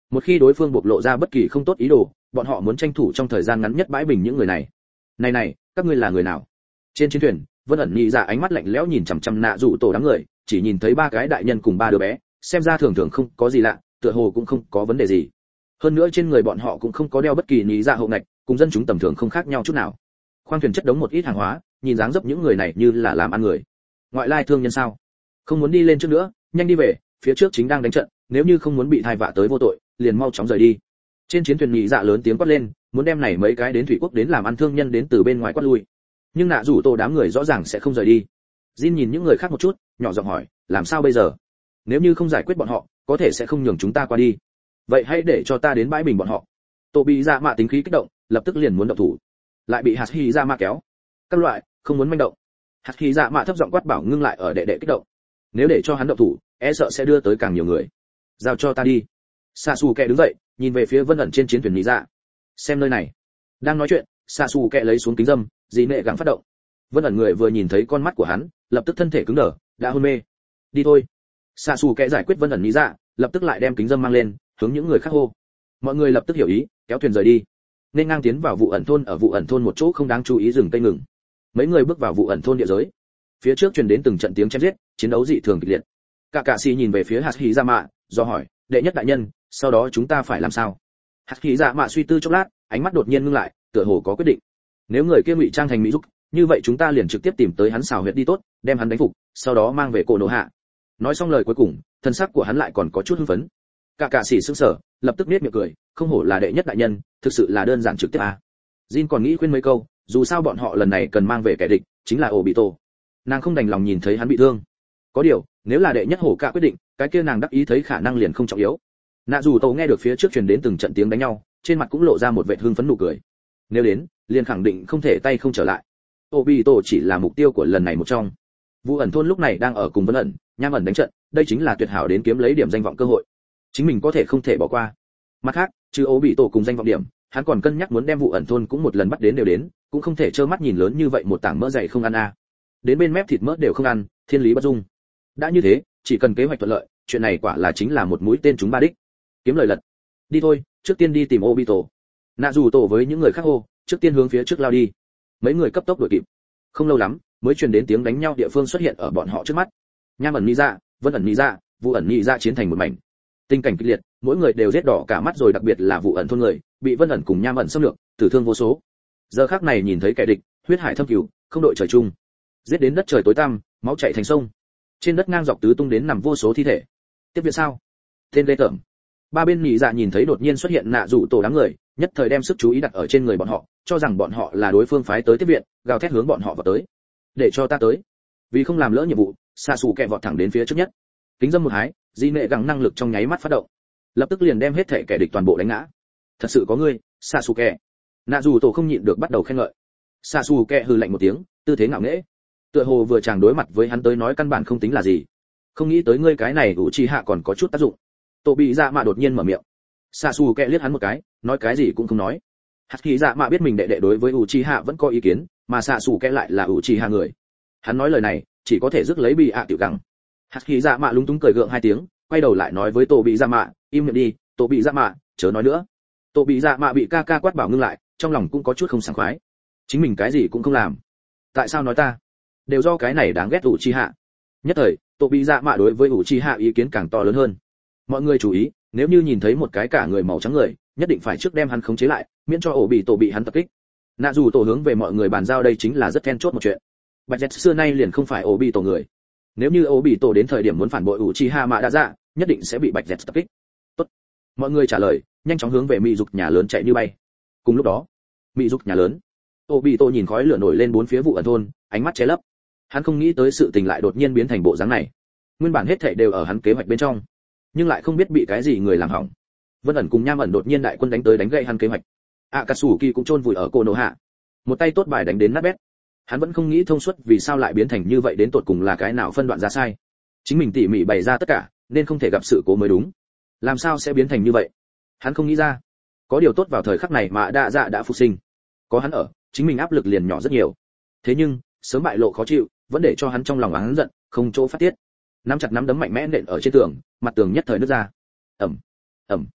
Một khi đối phương bộc lộ ra bất kỳ không tốt ý đồ, bọn họ muốn tranh thủ trong thời gian ngắn nhất bãi bình những người này. Này này, các ngươi là người nào? Trên chiến thuyền, Vân ẩn nhị dạ ánh mắt lạnh lẽo nhìn chằm chằm nạ rủ tổ đám người, chỉ nhìn thấy ba cái đại nhân cùng ba đứa bé, xem ra thường thường không có gì lạ, tựa hồ cũng không có vấn đề gì. Hơn nữa trên người bọn họ cũng không có đeo bất kỳ nhị dạ hậu ngạch, cùng dân chúng tầm thường không khác nhau chút nào. Khoang thuyền chất đống một ít hàng hóa, nhìn dáng dấp những người này như là làm ăn người. Ngoại lai thương nhân sao? Không muốn đi lên trước nữa, nhanh đi về, phía trước chính đang đánh trận, nếu như không muốn bị thai vạ tới vô tội, liền mau chóng rời đi. Trên chiến thuyền nhị dạ lớn tiếng quát lên, muốn đem này mấy cái đến thủy quốc đến làm ăn thương nhân đến từ bên ngoài quát lui. Nhưng nạ rủ tổ đám người rõ ràng sẽ không rời đi. Jin nhìn những người khác một chút, nhỏ giọng hỏi, làm sao bây giờ? Nếu như không giải quyết bọn họ, có thể sẽ không nhường chúng ta qua đi. Vậy hãy để cho ta đến bãi bình bọn họ. Tô bị dạ mạ tính khí kích động, lập tức liền muốn động thủ, lại bị hạt hy dạ mạ kéo. Các loại, không muốn manh động. Hạt hy dạ mạ thấp giọng quát bảo ngưng lại ở đệ đệ kích động. Nếu để cho hắn động thủ, e sợ sẽ đưa tới càng nhiều người. Giao cho ta đi. Sasuke đứng dậy, nhìn về phía Vân ẩn trên chiến thuyền lý dạ. Xem nơi này. Đang nói chuyện, Sasuke lấy xuống kính dâm, dị nệ gắng phát động. Vân ẩn người vừa nhìn thấy con mắt của hắn, lập tức thân thể cứng đờ, đã hôn mê. Đi thôi. Sasuke giải quyết Vân ẩn lý dạ, lập tức lại đem kính dâm mang lên, hướng những người khác hô. Mọi người lập tức hiểu ý, kéo thuyền rời đi. Nên ngang tiến vào vụ ẩn thôn, ở vụ ẩn thôn một chỗ không đáng chú ý dừng cây ngừng. Mấy người bước vào vụ ẩn thôn địa giới. Phía trước truyền đến từng trận tiếng chém giết, chiến đấu dị thường kịch liệt. Cả Cạ Sĩ nhìn về phía Hạt Hỉ Dạ Mạ, do hỏi, đệ nhất đại nhân, sau đó chúng ta phải làm sao? Hạt Hỉ Dạ Mạ suy tư chốc lát, ánh mắt đột nhiên ngưng lại, tựa hồ có quyết định. Nếu người kia ngụy trang thành mỹ dục, như vậy chúng ta liền trực tiếp tìm tới hắn xào huyệt đi tốt, đem hắn đánh phục, sau đó mang về cổ nổ hạ. Nói xong lời cuối cùng, thân sắc của hắn lại còn có chút hưng phấn. Cả Cạ Sĩ sững sờ, lập tức nét miệng cười, không hổ là đệ nhất đại nhân, thực sự là đơn giản trực tiếp à. Jin còn nghĩ khuyên mấy câu, dù sao bọn họ lần này cần mang về kẻ địch, chính là Obito. Nàng không đành lòng nhìn thấy hắn bị thương. Có điều, nếu là đệ nhất hổ cả quyết định, cái kia nàng đắc ý thấy khả năng liền không trọng yếu. Nạ dù Tô nghe được phía trước truyền đến từng trận tiếng đánh nhau, trên mặt cũng lộ ra một vẻ hưng phấn nụ cười. Nếu đến, liền khẳng định không thể tay không trở lại. Obito chỉ là mục tiêu của lần này một trong. Vu ẩn thôn lúc này đang ở cùng Vân ẩn, Nham ẩn đánh trận, đây chính là tuyệt hảo đến kiếm lấy điểm danh vọng cơ hội. Chính mình có thể không thể bỏ qua. Mặt khác, trừ Obito cùng danh vọng điểm, hắn còn cân nhắc muốn đem Vu ẩn thôn cũng một lần bắt đến đều đến, cũng không thể trơ mắt nhìn lớn như vậy một tảng mỡ dày không ăn a. À. Đến bên mép thịt mỡ đều không ăn, thiên lý bất dung. Đã như thế, chỉ cần kế hoạch thuận lợi, chuyện này quả là chính là một mũi tên trúng ba đích. Kiếm lời lật. Đi thôi, trước tiên đi tìm Obito. Nạ dù tổ với những người khác hô, trước tiên hướng phía trước lao đi. Mấy người cấp tốc đuổi kịp. Không lâu lắm, mới truyền đến tiếng đánh nhau địa phương xuất hiện ở bọn họ trước mắt. Nham ẩn Nị Dạ, Vân ẩn Nị Dạ, Vu ẩn Nị Dạ chiến thành một mảnh. Tình cảnh kịch liệt, mỗi người đều giết đỏ cả mắt rồi, đặc biệt là Vu ẩn thôn người, bị Vân ẩn cùng Nham ẩn xâm lược, tử thương vô số. Giờ khắc này nhìn thấy kẻ địch, huyết hải thâm cửu, không đội trời chung. Giết đến đất trời tối tăm, máu chảy thành sông. Trên đất ngang dọc tứ tung đến nằm vô số thi thể. Tiếp viện sao? Tên lê tởm. Ba bên Nị Dạ nhìn thấy đột nhiên xuất hiện nạ rủ tổ đám người, nhất thời đem sức chú ý đặt ở trên người bọn họ, cho rằng bọn họ là đối phương phái tới tiếp viện, gào thét hướng bọn họ vào tới. Để cho ta tới. Vì không làm lỡ nhiệm vụ, Sasuke vọt thẳng đến phía trước nhất. Kính dâm một hái, di nệ gắng năng lực trong nháy mắt phát động, lập tức liền đem hết thể kẻ địch toàn bộ đánh ngã. Thật sự có ngươi, Sasuke. Nạ rủ tổ không nhịn được bắt đầu khen ngợi. Sasuke hừ lạnh một tiếng, tư thế ngạo nghễ. Tựa hồ vừa chàng đối mặt với hắn tới nói căn bản không tính là gì. Không nghĩ tới ngươi cái này Uchiha còn có chút tác dụng. Tô bị dạ mạ đột nhiên mở miệng. Sasuke liếc hắn một cái, nói cái gì cũng không nói. Hạt Kỳ dạ mạ biết mình đệ đệ đối với Uchiha vẫn có ý kiến, mà Sasuke lại là Uchiha người. Hắn nói lời này, chỉ có thể rước lấy bị ạ tiểu gắng. Hạt Kỳ dạ mạ lúng túng cười gượng hai tiếng, quay đầu lại nói với Tô bị dạ mạ, im miệng đi, Tô bị dạ mạ, chớ nói nữa. Tô bị dạ mạ bị ca ca quát bảo ngưng lại, trong lòng cũng có chút không sảng khoái. Chính mình cái gì cũng không làm, tại sao nói ta? Đều do cái này đáng ghét Uchiha. Nhất thời, Tô bị dạ mạ đối với Uchiha ý kiến càng to lớn hơn. Mọi người chú ý, nếu như nhìn thấy một cái cả người màu trắng người, nhất định phải trước đem hắn khống chế lại, miễn cho ổ bị tổ bị hắn tập kích. Nạ dù tổ hướng về mọi người bàn giao đây chính là rất then chốt một chuyện. Bạch Jet xưa nay liền không phải ổ bị tổ người. Nếu như ổ bị tổ đến thời điểm muốn phản bội Uchiha Mạ Đa Dạ, nhất định sẽ bị Bạch Jet tập kích. Tốt. Mọi người trả lời, nhanh chóng hướng về Mị Dục nhà lớn chạy như bay. Cùng lúc đó, Mị Dục nhà lớn, ổ bị tổ nhìn khói lửa nổi lên bốn phía vụ ẩn thôn, ánh mắt che lấp. Hắn không nghĩ tới sự tình lại đột nhiên biến thành bộ dáng này. Nguyên bản hết thảy đều ở hắn kế hoạch bên trong, nhưng lại không biết bị cái gì người làm hỏng. Vân ẩn cùng Nham ẩn đột nhiên đại quân đánh tới đánh gãy hắn kế hoạch. Akatsuki cũng chôn vùi ở cổ nổ hạ. Một tay tốt bài đánh đến nát bét. Hắn vẫn không nghĩ thông suốt vì sao lại biến thành như vậy, đến tột cùng là cái nào phân đoạn ra sai. Chính mình tỉ mỉ bày ra tất cả, nên không thể gặp sự cố mới đúng. Làm sao sẽ biến thành như vậy? Hắn không nghĩ ra. Có điều tốt vào thời khắc này mà Đa Dạ đã phục sinh. Có hắn ở, chính mình áp lực liền nhỏ rất nhiều. Thế nhưng, sớm bại lộ khó chịu, vẫn để cho hắn trong lòng oán giận, không chỗ phát tiết. Nắm chặt nắm đấm mạnh mẽ nện ở trên tường, mặt tường nhất thời nứt ra. Ầm, ầm.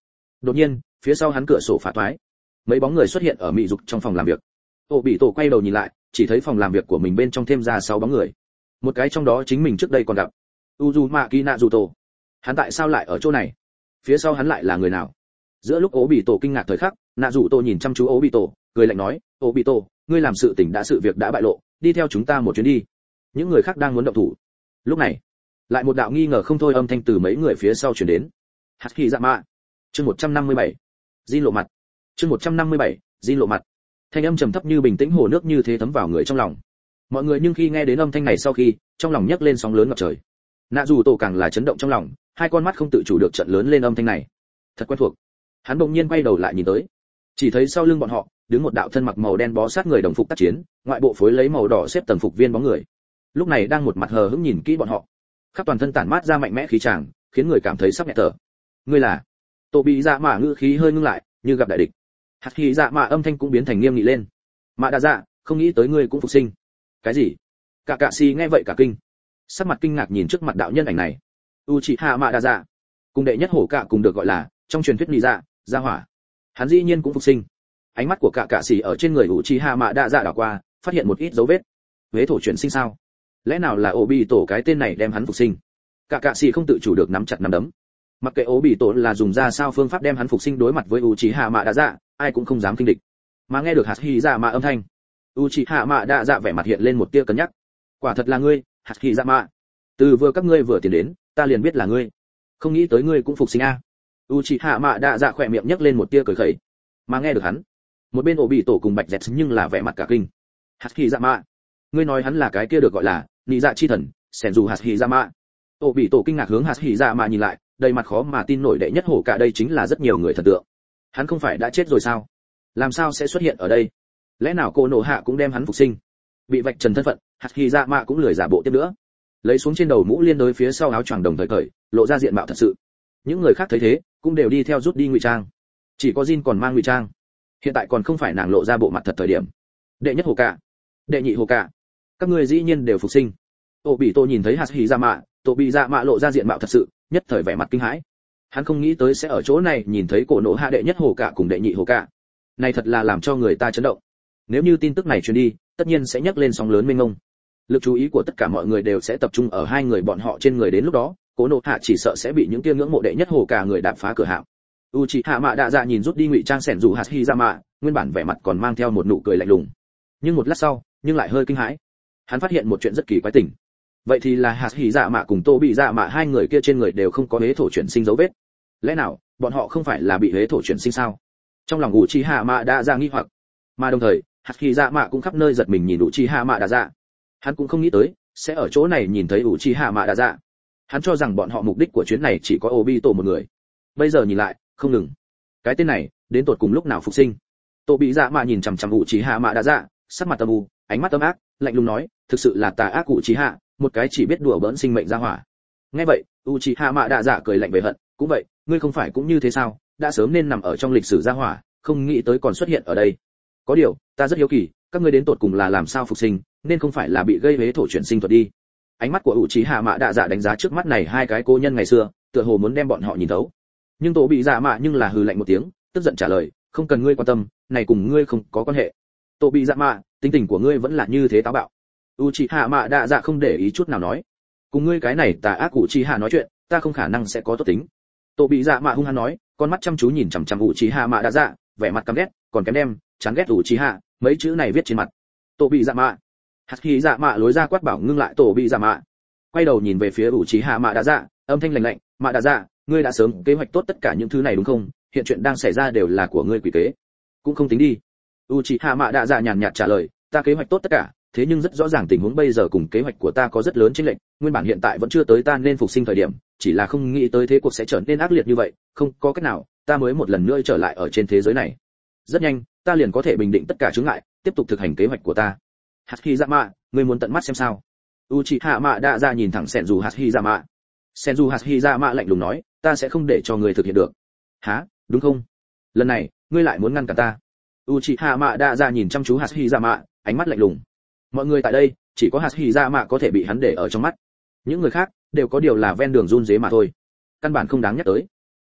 Đột nhiên, phía sau hắn cửa sổ phá toái, mấy bóng người xuất hiện ở mị dục trong phòng làm việc. Ô bị tổ quay đầu nhìn lại, chỉ thấy phòng làm việc của mình bên trong thêm ra sáu bóng người. Một cái trong đó chính mình trước đây còn gặp, Uzumaki Naruto. Hắn tại sao lại ở chỗ này? Phía sau hắn lại là người nào? Giữa lúc Ô bị tổ kinh ngạc thời khắc, Naruto nhìn chăm chú Ô bị tổ, cười lạnh nói, "Ô bị tổ, ngươi làm sự tình đã sự việc đã bại lộ, đi theo chúng ta một chuyến đi." Những người khác đang muốn động thủ. Lúc này, lại một đạo nghi ngờ không thôi âm thanh từ mấy người phía sau truyền đến. Hashirama. Chương một trăm năm mươi bảy. Jin lộ mặt. Chương một trăm năm mươi bảy. Jin lộ mặt. Thanh âm trầm thấp như bình tĩnh hồ nước như thế thấm vào người trong lòng. Mọi người nhưng khi nghe đến âm thanh này sau khi, trong lòng nhấc lên sóng lớn ngập trời. Nạ dù tổ càng là chấn động trong lòng, hai con mắt không tự chủ được trợn lớn lên âm thanh này. Thật quen thuộc. Hắn bỗng nhiên quay đầu lại nhìn tới, chỉ thấy sau lưng bọn họ đứng một đạo thân mặc màu đen bó sát người đồng phục tác chiến, ngoại bộ phối lấy màu đỏ xếp tầng phục viên bóng người. Lúc này đang một mặt hờ hững nhìn kỹ bọn họ, khắp toàn thân tản mát ra mạnh mẽ khí tràng, khiến người cảm thấy sắp nghẹt thở. Ngươi là? Tô bị dạ mạ ngữ khí hơi ngưng lại, như gặp đại địch. Hạt khí dạ mạ âm thanh cũng biến thành nghiêm nghị lên. Mạ đa dạ, không nghĩ tới ngươi cũng phục sinh. Cái gì? Cả cạ si nghe vậy cả kinh, sắc mặt kinh ngạc nhìn trước mặt đạo nhân ảnh này. Uchiha Mạ đa dạ, cùng đệ nhất hổ cạ cùng được gọi là trong truyền thuyết nị dạ, gia hỏa. Hắn dĩ nhiên cũng phục sinh. Ánh mắt của cả cạ si ở trên người Uchiha Mạ đa dạ đảo qua, phát hiện một ít dấu vết. Huế thổ chuyển sinh sao? Lẽ nào là Obi tổ cái tên này đem hắn phục sinh? Cả cạ si không tự chủ được nắm chặt nắm đấm. Mặc kệ Obi tổ là dùng ra sao phương pháp đem hắn phục sinh, đối mặt với Uchiha Mạ đa dạ, ai cũng không dám kinh địch. Mà nghe được hạt hy dạ mạ âm thanh, Uchiha Mạ đa dạ vẻ mặt hiện lên một tia cân nhắc. Quả thật là ngươi, hạt hy dạ mạ. Từ vừa các ngươi vừa tiến đến, ta liền biết là ngươi. Không nghĩ tới ngươi cũng phục sinh a. Uchiha Mạ đa dạ khỏe miệng nhếch lên một tia cười khẩy. Mà nghe được hắn, một bên Obi tổ cùng Bạch Dẹt nhưng là vẻ mặt cả kinh. Hạt hy dạ mạ, ngươi nói hắn là cái kia được gọi là nị dạ chi thần, Senju hạt hy dạ mạ. Obi tổ kinh ngạc hướng hạt hy dạ mạ nhìn lại, đầy mặt khó mà tin nổi, đệ nhất hổ cả đây chính là rất nhiều người thần tượng. Hắn không phải đã chết rồi sao? Làm sao sẽ xuất hiện ở đây? Lẽ nào cô nổ hạ cũng đem hắn phục sinh? Bị vạch trần thân phận, hạt hy dạ mạ cũng lười giả bộ tiếp nữa, lấy xuống trên đầu mũ liên đối phía sau áo choàng đồng thời cởi, lộ ra diện mạo thật sự. Những người khác thấy thế cũng đều đi theo rút đi ngụy trang, chỉ có Jin còn mang ngụy trang. Hiện tại còn không phải nàng lộ ra bộ mặt thật thời điểm. Đệ nhất hồ cả, đệ nhị hồ cả, các ngươi dĩ nhiên đều phục sinh. Tô bị tô nhìn thấy hạt hy dạ mạ, Tô bị dạ mạ lộ ra diện mạo thật sự, nhất thời vẻ mặt kinh hãi. Hắn không nghĩ tới sẽ ở chỗ này nhìn thấy cổ nổ hạ đệ nhất hồ cả cùng đệ nhị hồ cả. Này thật là làm cho người ta chấn động. Nếu như tin tức này truyền đi, tất nhiên sẽ nhấc lên sóng lớn mênh mông. Lực chú ý của tất cả mọi người đều sẽ tập trung ở hai người bọn họ trên người, đến lúc đó, Cố Nộ Hạ chỉ sợ sẽ bị những kia ngưỡng mộ đệ nhất hồ cả người đạp phá cửa hạm. Uchiha Mạ đa dạ nhìn rút đi ngụy trang sẻn dù hạt hy ra mạ, nguyên bản vẻ mặt còn mang theo một nụ cười lạnh lùng. Nhưng một lát sau, nhưng lại hơi kinh hãi. Hắn phát hiện một chuyện rất kỳ quái tình. Vậy thì là hạt hy dạ mạ cùng Tô bị dạ mạ hai người kia trên người đều không có hế thổ chuyển sinh dấu vết. Lẽ nào bọn họ không phải là bị hế thổ chuyển sinh sao? Trong lòng Uchiha Mạ đa dạ nghi hoặc, mà đồng thời hạt hy dạ mạ cũng khắp nơi giật mình nhìn Uchiha Mạ đa dạ. Hắn cũng không nghĩ tới sẽ ở chỗ này nhìn thấy Uchiha Mạ đa dạ. Hắn cho rằng bọn họ mục đích của chuyến này chỉ có Obito một người. Bây giờ nhìn lại, không ngừng. Cái tên này đến tột cùng lúc nào phục sinh? Tô bị dạ mạ nhìn chằm chằm Uchiha Mạ đa dạ, sắc mặt âm u, ánh mắt âm ác, lạnh lùng nói, thực sự là tà ác Uchiha, một cái chỉ biết đùa bỡn sinh mệnh ra hỏa. Nghe vậy, Uchiha Mạ đa dạ cười lạnh về hận, cũng vậy, ngươi không phải cũng như thế sao? Đã sớm nên nằm ở trong lịch sử ra hỏa, không nghĩ tới còn xuất hiện ở đây. Có điều, ta rất hiếu kỳ, các ngươi đến tột cùng là làm sao phục sinh, nên không phải là bị gây hế thổ chuyển sinh thuật đi. Ánh mắt của Uchiha Mạ đa dạ đánh giá trước mắt này hai cái cô nhân ngày xưa, tựa hồ muốn đem bọn họ nhìn thấu. Nhưng Tô bị dạ mạ nhưng là hừ lạnh một tiếng, tức giận trả lời, không cần ngươi quan tâm, này cùng ngươi không có quan hệ. Tô bị dạ mạ, tính tình của ngươi vẫn là như thế táo bạo. Uchiha Mạ đa dạ không để ý chút nào nói, cùng ngươi cái này tà ác Uchiha nói chuyện, ta không khả năng sẽ có tốt tính. Tô bị dạ mạ hung hăng nói, con mắt chăm chú nhìn chằm chằm Uchiha Mạ đa dạ, vẻ mặt căm ghét, còn kém đem chán ghét Uchiha mấy chữ này viết trên mặt. Tô bị dạ mạ, hạt khí dạ mạ lối ra quát bảo ngưng lại Tô bị dạ mạ, quay đầu nhìn về phía Uchiha Mạ đa dạ, âm thanh lạnh lạnh, Mạ đa dạ, ngươi đã sớm kế hoạch tốt tất cả những thứ này đúng không? Hiện chuyện đang xảy ra đều là của ngươi quỷ kế, cũng không tính đi. Uchiha Mạ đa dạ nhàn nhạt trả lời, ta kế hoạch tốt tất cả, thế nhưng rất rõ ràng tình huống bây giờ cùng kế hoạch của ta có rất lớn chênh lệch, nguyên bản hiện tại vẫn chưa tới ta nên phục sinh thời điểm, chỉ là không nghĩ tới thế cuộc sẽ trở nên ác liệt như vậy, không có cách nào, ta mới một lần nữa trở lại ở trên thế giới này. Rất nhanh, ta liền có thể bình định tất cả chướng ngại, tiếp tục thực hành kế hoạch của ta. Hashizama, ngươi muốn tận mắt xem sao? Uchiha Mạ đa dạ nhìn thẳng Senju Hashizama. Senju Hashizama lạnh lùng nói, ta sẽ không để cho ngươi thực hiện được. Hả, đúng không? Lần này, ngươi lại muốn ngăn cản ta? Uchiha Mạ đa dạ nhìn chăm chú Hashizama, ánh mắt lạnh lùng. Mọi người tại đây, chỉ có Hashizama có thể bị hắn để ở trong mắt. Những người khác đều có điều là ven đường run rế mà thôi, căn bản không đáng nhắc tới.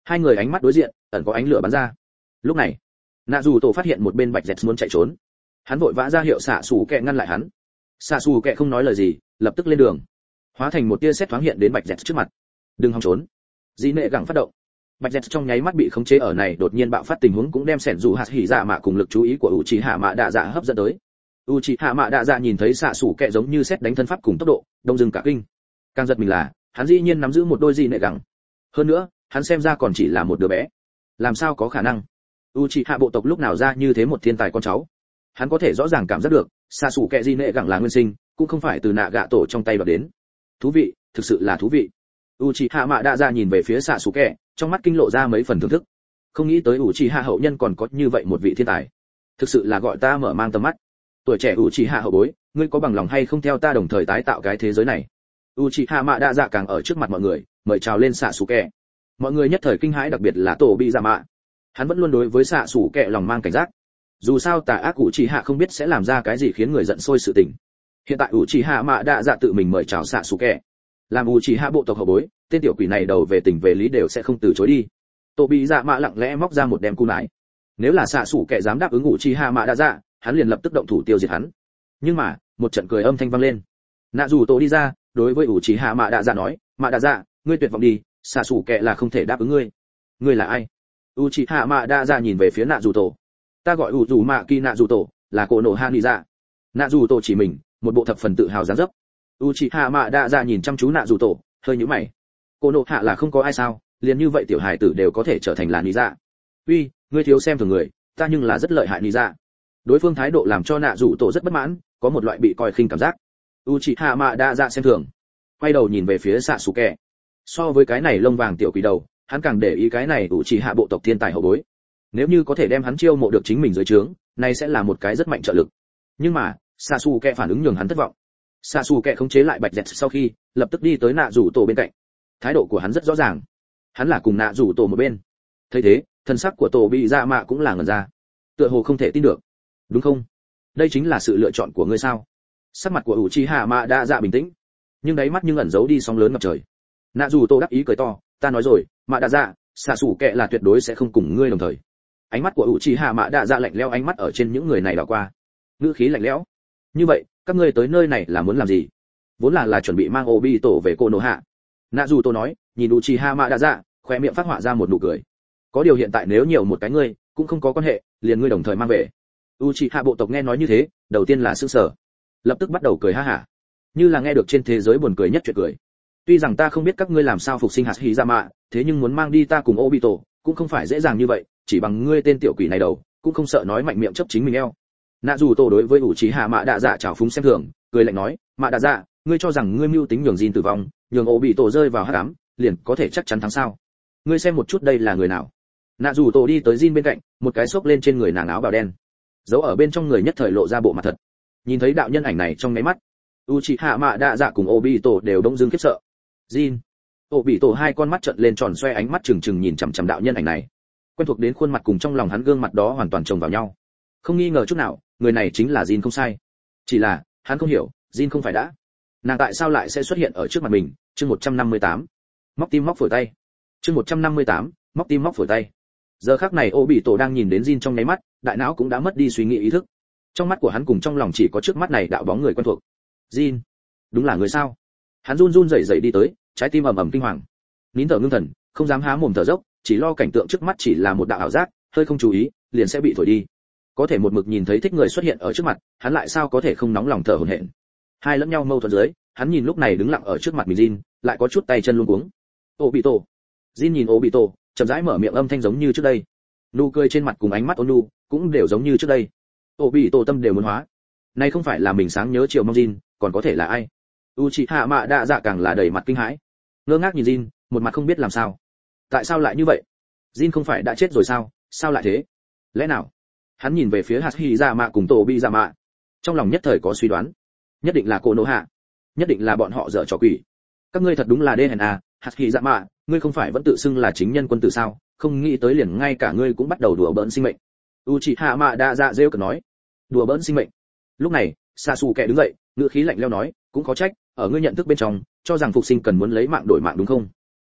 Hai người ánh mắt đối diện, ẩn có ánh lửa bắn ra. Lúc này, nạ dù tổ phát hiện một bên bạch dẹt muốn chạy trốn, hắn vội vã ra hiệu xạ xù kẹ ngăn lại hắn. Xạ xù kẹ không nói lời gì, lập tức lên đường, hóa thành một tia sét thoáng hiện đến bạch dẹt trước mặt. Đừng hòng trốn. Dĩ nệ gẳng phát động. Bạch dẹt trong nháy mắt bị khống chế ở này đột nhiên bạo phát tình huống cũng đem sẻn dù hạt hỉ dạ mạ cùng lực chú ý của u trí hạ mạ đạ dạ hấp dẫn tới. u trí hạ mạ đạ dạ nhìn thấy xạ xù kẹ giống như sét đánh thân pháp cùng tốc độ, đông dưng cả kinh. Càng giật mình là, hắn dĩ nhiên nắm giữ một đôi dĩ nệ gẳng. Hơn nữa, hắn xem ra còn chỉ là một đứa bé. Làm sao có khả năng? Uchiha bộ tộc lúc nào ra như thế một thiên tài con cháu? Hắn có thể rõ ràng cảm giác được, xạ xù kẹ di nệ gẳng là nguyên sinh, cũng không phải từ nạ gạ tổ trong tay đoạt đến. Thú vị, thực sự là thú vị. Uchiha mạ đa ra nhìn về phía xạ xù kẹ, trong mắt kinh lộ ra mấy phần thưởng thức. Không nghĩ tới Uchiha hậu nhân còn có như vậy một vị thiên tài. Thực sự là gọi ta mở mang tầm mắt. Tuổi trẻ Uchiha hậu bối, ngươi có bằng lòng hay không theo ta đồng thời tái tạo cái thế giới này? Uchiha mạ đa dạ càng ở trước mặt mọi người, mời chào lên xạ xù kẹ. Mọi người nhất thời kinh hãi, đặc biệt là tổ bị dạ mạ. Hắn vẫn luôn đối với xạ xù kẹ lòng mang cảnh giác. Dù sao tà ác Uchiha không biết sẽ làm ra cái gì khiến người giận sôi sự tình. Hiện tại Uchiha mạ đa dạ tự mình mời chào xạ xù kẹ, làm Uchiha bộ tộc hậu bối, tên tiểu quỷ này đầu về tình về lý đều sẽ không từ chối đi. Tổ bị dạ mạ lặng lẽ móc ra một đem cù nải. Nếu là xạ xù kẹ dám đáp ứng Uchiha mạ đa dạ, hắn liền lập tức động thủ tiêu diệt hắn. Nhưng mà một trận cười âm thanh vang lên. Nạ dù tổ đi ra, đối với Uchiha mạ đa dạ nói, mạ đa dạ, ngươi tuyệt vọng đi, xạ xù kẹ là không thể đáp ứng ngươi. Ngươi là ai? Uchiha mạ đa dạ nhìn về phía nạ dù tổ. Ta gọi u dù mạ kỳ nạ dù tổ, là cổ nổ han dạ. Nạ dù tổ chỉ mình, một bộ thập phần tự hào dáng dấp. Uchiha mạ đa dạ nhìn chăm chú nạ dù tổ, hơi nhíu mày. Cổ nổ hạ là không có ai sao, liền như vậy tiểu hài tử đều có thể trở thành là nị dạ. Uy, ngươi thiếu xem thường người, ta nhưng là rất lợi hại nị dạ. Đối phương thái độ làm cho nạ dù tổ rất bất mãn, có một loại bị coi khinh cảm giác. Uchiha mạ đa dạ xem thường, quay đầu nhìn về phía Sasuke. So với cái này lông vàng tiểu quỷ đầu, hắn càng để ý cái này Uchiha bộ tộc thiên tài hậu bối. Nếu như có thể đem hắn chiêu mộ được chính mình dưới trướng, này sẽ là một cái rất mạnh trợ lực. Nhưng mà, Sasuke phản ứng nhường hắn thất vọng. Sasuke khống chế lại Bạch Dẹt sau khi, lập tức đi tới nạ rủ tổ bên cạnh. Thái độ của hắn rất rõ ràng, hắn là cùng nạ rủ tổ một bên. Thấy thế, thân sắc của tổ bị dạ mạ cũng là ngẩn ra, tựa hồ không thể tin được. Đúng không? Đây chính là sự lựa chọn của ngươi sao? Sắc mặt của Uchiha Mạ đa dạ bình tĩnh, nhưng đáy mắt nhưng ẩn giấu đi sóng lớn ngập trời. Nạ rủ tổ đắc ý cười to, ta nói rồi, Mạ đa dạ, xạ sủ kệ là tuyệt đối sẽ không cùng ngươi đồng thời. Ánh mắt của Uchiha Mạ đa dạ lạnh lẽo, ánh mắt ở trên những người này đảo qua, ngữ khí lạnh lẽo. Như vậy, các ngươi tới nơi này là muốn làm gì? Vốn là là chuẩn bị mang Obito về Konoha. Nạ rủ tổ nói, nhìn Uchiha Mạ đa dạ, khóe miệng phát họa ra một nụ cười. Có điều hiện tại nếu nhiều một cái ngươi, cũng không có quan hệ, liền ngươi đồng thời mang về. Uchiha bộ tộc nghe nói như thế, đầu tiên là sửng sở, lập tức bắt đầu cười ha hả, như là nghe được trên thế giới buồn cười nhất chuyện cười. Tuy rằng ta không biết các ngươi làm sao phục sinh hạt Hizama, thế nhưng muốn mang đi ta cùng Obito, cũng không phải dễ dàng như vậy, chỉ bằng ngươi tên tiểu quỷ này đầu, cũng không sợ nói mạnh miệng chấp chính mình eo. Nạ dù tổ đối với Uchiha Mạ đa dạ trào phúng xem thường, cười lạnh nói, Mạ đa dạ, ngươi cho rằng ngươi mưu tính nhường Jin tử vong, nhường Obito rơi vào hắc ám, liền có thể chắc chắn thắng sao? Ngươi xem một chút đây là người nào? Nạ dù tổ đi tới Jin bên cạnh, một cái xốc lên trên người nàng áo bào đen, giấu ở bên trong người nhất thời lộ ra bộ mặt thật. Nhìn thấy đạo nhân ảnh này trong mấy mắt, Uchiha Mạ đa dạ cùng Obito đều đông dương khiếp sợ. Jin, Obito hai con mắt trợn lên tròn xoe, ánh mắt trừng trừng nhìn chằm chằm đạo nhân ảnh này. Quen thuộc đến khuôn mặt cùng trong lòng hắn gương mặt đó hoàn toàn chồng vào nhau. Không nghi ngờ chút nào, người này chính là Jin không sai. Chỉ là, hắn không hiểu, Jin không phải đã. Nàng tại sao lại sẽ xuất hiện ở trước mặt mình? Chương một trăm năm mươi tám. Móc tim móc phổi tay. Chương một trăm năm mươi tám. Móc tim móc phổi tay. Giờ khắc này Obito đang nhìn đến Jin trong nháy mắt, đại não cũng đã mất đi suy nghĩ ý thức. Trong mắt của hắn cùng trong lòng chỉ có trước mắt này đạo bóng người quen thuộc. Jin, đúng là người sao? Hắn run run rẩy rẩy đi tới, trái tim ầm ầm kinh hoàng. Nín thở ngưng thần, không dám há mồm thở dốc, chỉ lo cảnh tượng trước mắt chỉ là một đạo ảo giác, hơi không chú ý, liền sẽ bị thổi đi. Có thể một mực nhìn thấy thích người xuất hiện ở trước mặt, hắn lại sao có thể không nóng lòng thở hổn hển. Hai lẫn nhau mâu thuẫn dưới, hắn nhìn lúc này đứng lặng ở trước mặt mình Jin, lại có chút tay chân luống cuống. Obito. Jin nhìn Obito, chậm rãi mở miệng, âm thanh giống như trước đây. Nụ cười trên mặt cùng ánh mắt ôn nhu cũng đều giống như trước đây. Obito tâm đều muốn hóa. Này không phải là mình sáng nhớ chiều mong Jin, còn có thể là ai? Uchiha Mạ đa dạ càng là đầy mặt kinh hãi, ngơ ngác nhìn Jin, một mặt không biết làm sao. Tại sao lại như vậy? Jin không phải đã chết rồi sao? Sao lại thế? Lẽ nào? Hắn nhìn về phía Hashirama cùng Tobizama, trong lòng nhất thời có suy đoán, nhất định là Konoha, nhất định là bọn họ dở trò quỷ. Các ngươi thật đúng là đê hèn à, Hashirama, ngươi không phải vẫn tự xưng là chính nhân quân tử sao? Không nghĩ tới liền ngay cả ngươi cũng bắt đầu đùa bỡn sinh mệnh. Uchiha Mạ đa dạ rêu cợt nói, đùa bỡn sinh mệnh. Lúc này, Sasuke đứng dậy, ngữ khí lạnh lẽo nói, cũng có trách, ở ngươi nhận thức bên trong, cho rằng phục sinh cần muốn lấy mạng đổi mạng đúng không?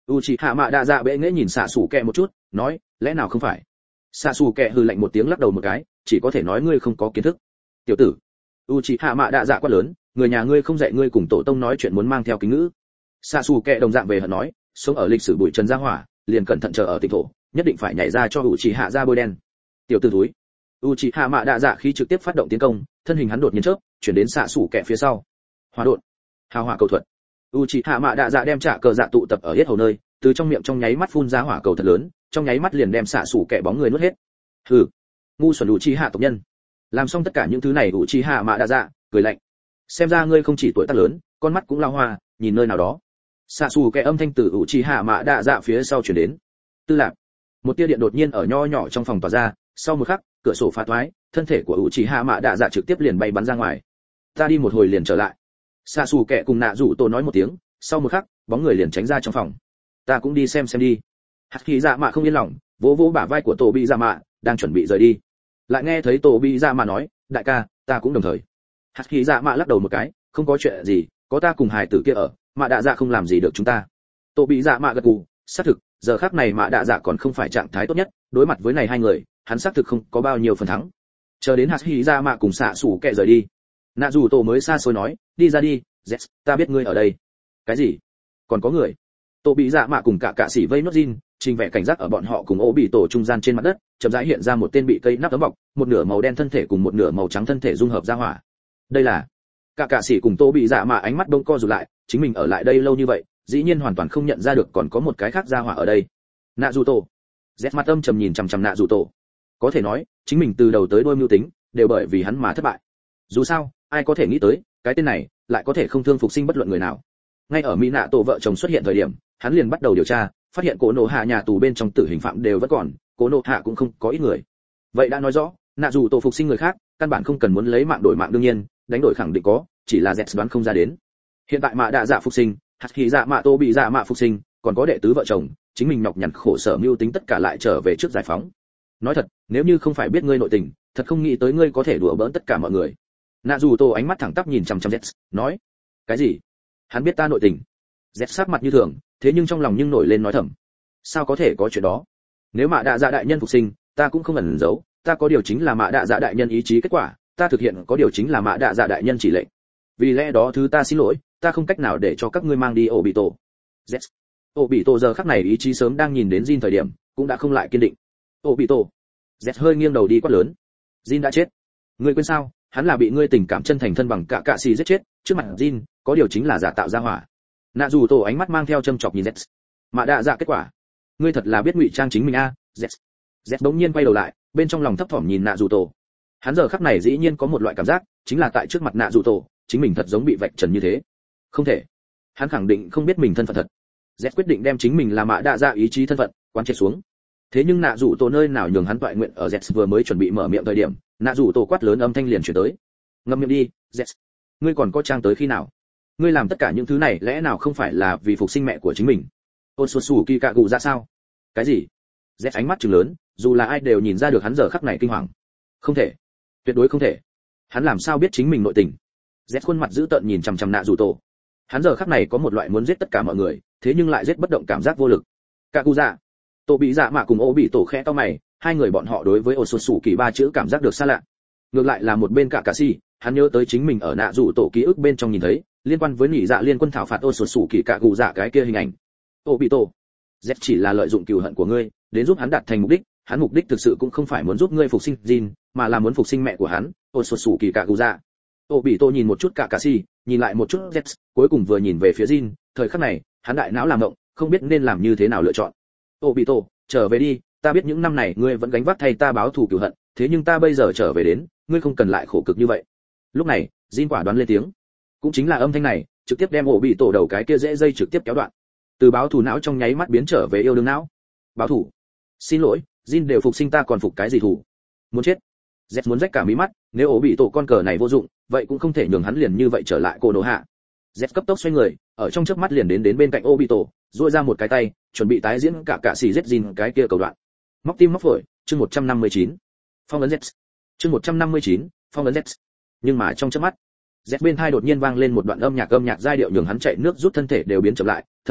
Uchiha Mạ Đạ Dạ bệ nghễ nhìn xạ sủ kẹ một chút, nói, lẽ nào không phải? Xạ sủ kẹ hừ lạnh một tiếng lắc đầu một cái, chỉ có thể nói ngươi không có kiến thức. Tiểu tử. Uchiha Mạ Đạ Dạ quát lớn, người nhà ngươi không dạy ngươi cùng tổ tông nói chuyện muốn mang theo kính ngữ. Xạ sủ kẹ đồng dạng về hận nói, sống ở lịch sử bụi trần gia hỏa, liền cẩn thận chờ ở tịnh thổ, nhất định phải nhảy ra cho Uchiha ra bôi đen. Tiểu tử túi. Uchiha Mạ Đạ Dạ khí trực tiếp phát động tiến công, thân hình hắn đột nhiên chớp, chuyển đến xạ sủ kẹ phía sau. Hỏa đột. Hào hỏa cầu thuật. Uchiha Mạ Đạ Dạ đem trả cờ dạ tụ tập ở hết hầu nơi, từ trong miệng trong nháy mắt phun ra hỏa cầu thật lớn, trong nháy mắt liền đem xạ sủ kẹ bóng người nuốt hết. Hừ, ngu xuẩn Uchiha tộc nhân. Làm xong tất cả những thứ này Uchiha Mạ Đạ Dạ cười lạnh. Xem ra ngươi không chỉ tuổi tác lớn, con mắt cũng lao hoa, nhìn nơi nào đó. Xạ sủ kẹ âm thanh từ Uchiha Mạ Đạ Dạ phía sau truyền đến. Tư lạc. Một tia điện đột nhiên ở nho nhỏ trong phòng tỏa ra, sau một khắc, cửa sổ phá toái, thân thể của Uchiha Mạ Đạ Dạ trực tiếp liền bay bắn ra ngoài. Ta đi một hồi liền trở lại. Xạ xù kẹ cùng nạ rủ tổ nói một tiếng, sau một khắc bóng người liền tránh ra trong phòng. Ta cũng đi xem xem đi. Hạt khí dạ mạ không yên lòng, vỗ vỗ bả vai của tổ bị dạ mạ, đang chuẩn bị rời đi, lại nghe thấy tổ bị dạ mạ nói, đại ca, ta cũng đồng thời. Hạt khí dạ mạ lắc đầu một cái, không có chuyện gì, có ta cùng hài tử kia ở, mạ đạ dạ không làm gì được chúng ta. Tổ bị dạ mạ gật gù, xác thực, giờ khắc này mạ đạ dạ còn không phải trạng thái tốt nhất, đối mặt với này hai người, hắn xác thực không có bao nhiêu phần thắng. Chờ đến hạt khí dạ mạ cùng xạ xù kẹ rời đi, nạ rủ tổ mới xa xôi nói, đi ra đi, Z, ta biết ngươi ở đây. Cái gì? Còn có người? Tổ bị dạ mạ cùng cả cạ sĩ vây nốt Jin, trình vẻ cảnh giác ở bọn họ cùng ố bị tổ trung gian trên mặt đất, chậm rãi hiện ra một tên bị cây nắp tấm bọc, một nửa màu đen thân thể cùng một nửa màu trắng thân thể dung hợp ra hỏa. Đây là cả cạ sĩ cùng tổ bị dạ mạ ánh mắt đông co rụt lại, chính mình ở lại đây lâu như vậy, dĩ nhiên hoàn toàn không nhận ra được còn có một cái khác ra hỏa ở đây. Nạ dù tổ. Z mặt âm trầm nhìn chằm chằm nạ dù tổ. Có thể nói, chính mình từ đầu tới đuôi mưu tính, đều bởi vì hắn mà thất bại. Dù sao, ai có thể nghĩ tới, cái tên này lại có thể không thương phục sinh bất luận người nào. Ngay ở mỹ nạ tổ vợ chồng xuất hiện thời điểm, hắn liền bắt đầu điều tra, phát hiện cố nộ hạ nhà tù bên trong tử hình phạm đều vẫn còn, cố nộ hạ cũng không có ít người. Vậy đã nói rõ, nạ dù tổ phục sinh người khác, căn bản không cần muốn lấy mạng đổi mạng, đương nhiên đánh đổi khẳng định có, chỉ là dẹt đoán không ra đến. Hiện tại mạ đạ dạ phục sinh, hạt khí dạ mạ tô bị dạ mạ phục sinh, còn có đệ tứ vợ chồng, chính mình nhọc nhằn khổ sở mưu tính tất cả lại trở về trước giải phóng. Nói thật, nếu như không phải biết ngươi nội tình, thật không nghĩ tới ngươi có thể đùa bỡn tất cả mọi người. Nạ dù tổ ánh mắt thẳng tắp nhìn chằm chằm Z, nói, cái gì? Hắn biết ta nội tình. Z sắc mặt như thường, thế nhưng trong lòng nhưng nổi lên nói thầm, sao có thể có chuyện đó? Nếu mạ đạ dạ đại nhân phục sinh, ta cũng không ẩn giấu, ta có điều chính là mạ đạ dạ đại nhân ý chí kết quả, ta thực hiện có điều chính là mạ đạ dạ đại nhân chỉ lệnh. Vì lẽ đó thứ ta xin lỗi, ta không cách nào để cho các ngươi mang đi ổ bị tổ. Z. Ổ bị tổ giờ khắc này ý chí sớm đang nhìn đến Jin thời điểm, cũng đã không lại kiên định. Ổ bị tổ. Z hơi nghiêng đầu đi quát lớn. Jin đã chết. Ngươi quên sao? Hắn là bị ngươi tình cảm chân thành thân bằng cả cạ xì giết chết, trước mặt Jin, có điều chính là giả tạo ra hỏa. Nạ dù tổ ánh mắt mang theo châm chọc nhìn Z. Mạ đạ dạ kết quả, ngươi thật là biết ngụy trang chính mình a, à? Z. Z bỗng nhiên quay đầu lại, bên trong lòng thấp thỏm nhìn nạ dù tổ. Hắn giờ khắc này dĩ nhiên có một loại cảm giác, chính là tại trước mặt nạ dù tổ, chính mình thật giống bị vạch trần như thế. Không thể. Hắn khẳng định không biết mình thân phận thật. Z quyết định đem chính mình là mạ đạ dạ ý chí thân phận quán triệt xuống. Thế nhưng nạ dù tổ nơi nào nhường hắn toại nguyện ở Z vừa mới chuẩn bị mở miệng thời điểm, nạ dù tổ quát lớn âm thanh liền chuyển tới. Ngậm miệng đi, Z. Ngươi còn có trang tới khi nào? Ngươi làm tất cả những thứ này lẽ nào không phải là vì phục sinh mẹ của chính mình? Ôn sù sù kỳ cạ gù ra sao? Cái gì? Z ánh mắt trừng lớn, dù là ai đều nhìn ra được hắn giờ khắc này kinh hoàng. Không thể, tuyệt đối không thể. Hắn làm sao biết chính mình nội tình? Z khuôn mặt dữ tợn nhìn chằm chằm nạ dù tổ. Hắn giờ khắc này có một loại muốn giết tất cả mọi người, thế nhưng lại giết bất động cảm giác vô lực. Cạ gù ra. Tổ bị dạ mạ cùng ô bị tổ khẽ to mày, hai người bọn họ đối với ôn sù sù kỳ ba chữ cảm giác được xa lạ. Ngược lại là một bên cả cà si, hắn nhớ tới chính mình ở nạ dù tổ ký ức bên trong nhìn thấy liên quan với nỉ dạ liên quân thảo phạt ôn sù sù kỳ cạ gù dạ cái kia hình ảnh. Ô bị tổ, Z chỉ là lợi dụng cừu hận của ngươi đến giúp hắn đạt thành mục đích, hắn mục đích thực sự cũng không phải muốn giúp ngươi phục sinh Jin, mà là muốn phục sinh mẹ của hắn, ôn sù sù kỳ cạ gù dạ. Ô bị tổ nhìn một chút cả cà si, nhìn lại một chút Z, cuối cùng vừa nhìn về phía Jin, thời khắc này hắn đại não làm động, không biết nên làm như thế nào lựa chọn. Ô bị tổ, trở về đi, ta biết những năm này ngươi vẫn gánh vác thay ta báo thù cừu hận, thế nhưng ta bây giờ trở về đến, ngươi không cần lại khổ cực như vậy. Lúc này, Jin quả đoán lên tiếng, cũng chính là âm thanh này, trực tiếp đem ổ bị tổ đầu cái kia dễ dây trực tiếp kéo đoạn. Từ báo thù não trong nháy mắt biến trở về yêu đương não. Báo thù? Xin lỗi, Jin đều phục sinh ta còn phục cái gì thù? Muốn chết. Z muốn rách cả mí mắt, nếu ổ bị tổ con cờ này vô dụng, vậy cũng không thể nhường hắn liền như vậy trở lại cô nổ hạ. Z cấp tốc xoay người, ở trong chớp mắt liền đến đến bên cạnh ổ bị tổ, duỗi ra một cái tay, chuẩn bị tái diễn cả cả xì giết Jin cái kia cầu đoạn. Móc tim móc phổi, chương một trăm năm mươi chín. Phong ấn Z. Chương một trăm năm mươi chín, phong ấn Z. Nhưng mà trong chớp mắt, Z bên tai đột nhiên vang lên một đoạn âm nhạc âm nhạc giai điệu nhường hắn chạy nước rút thân thể đều biến chậm lại, thậm chí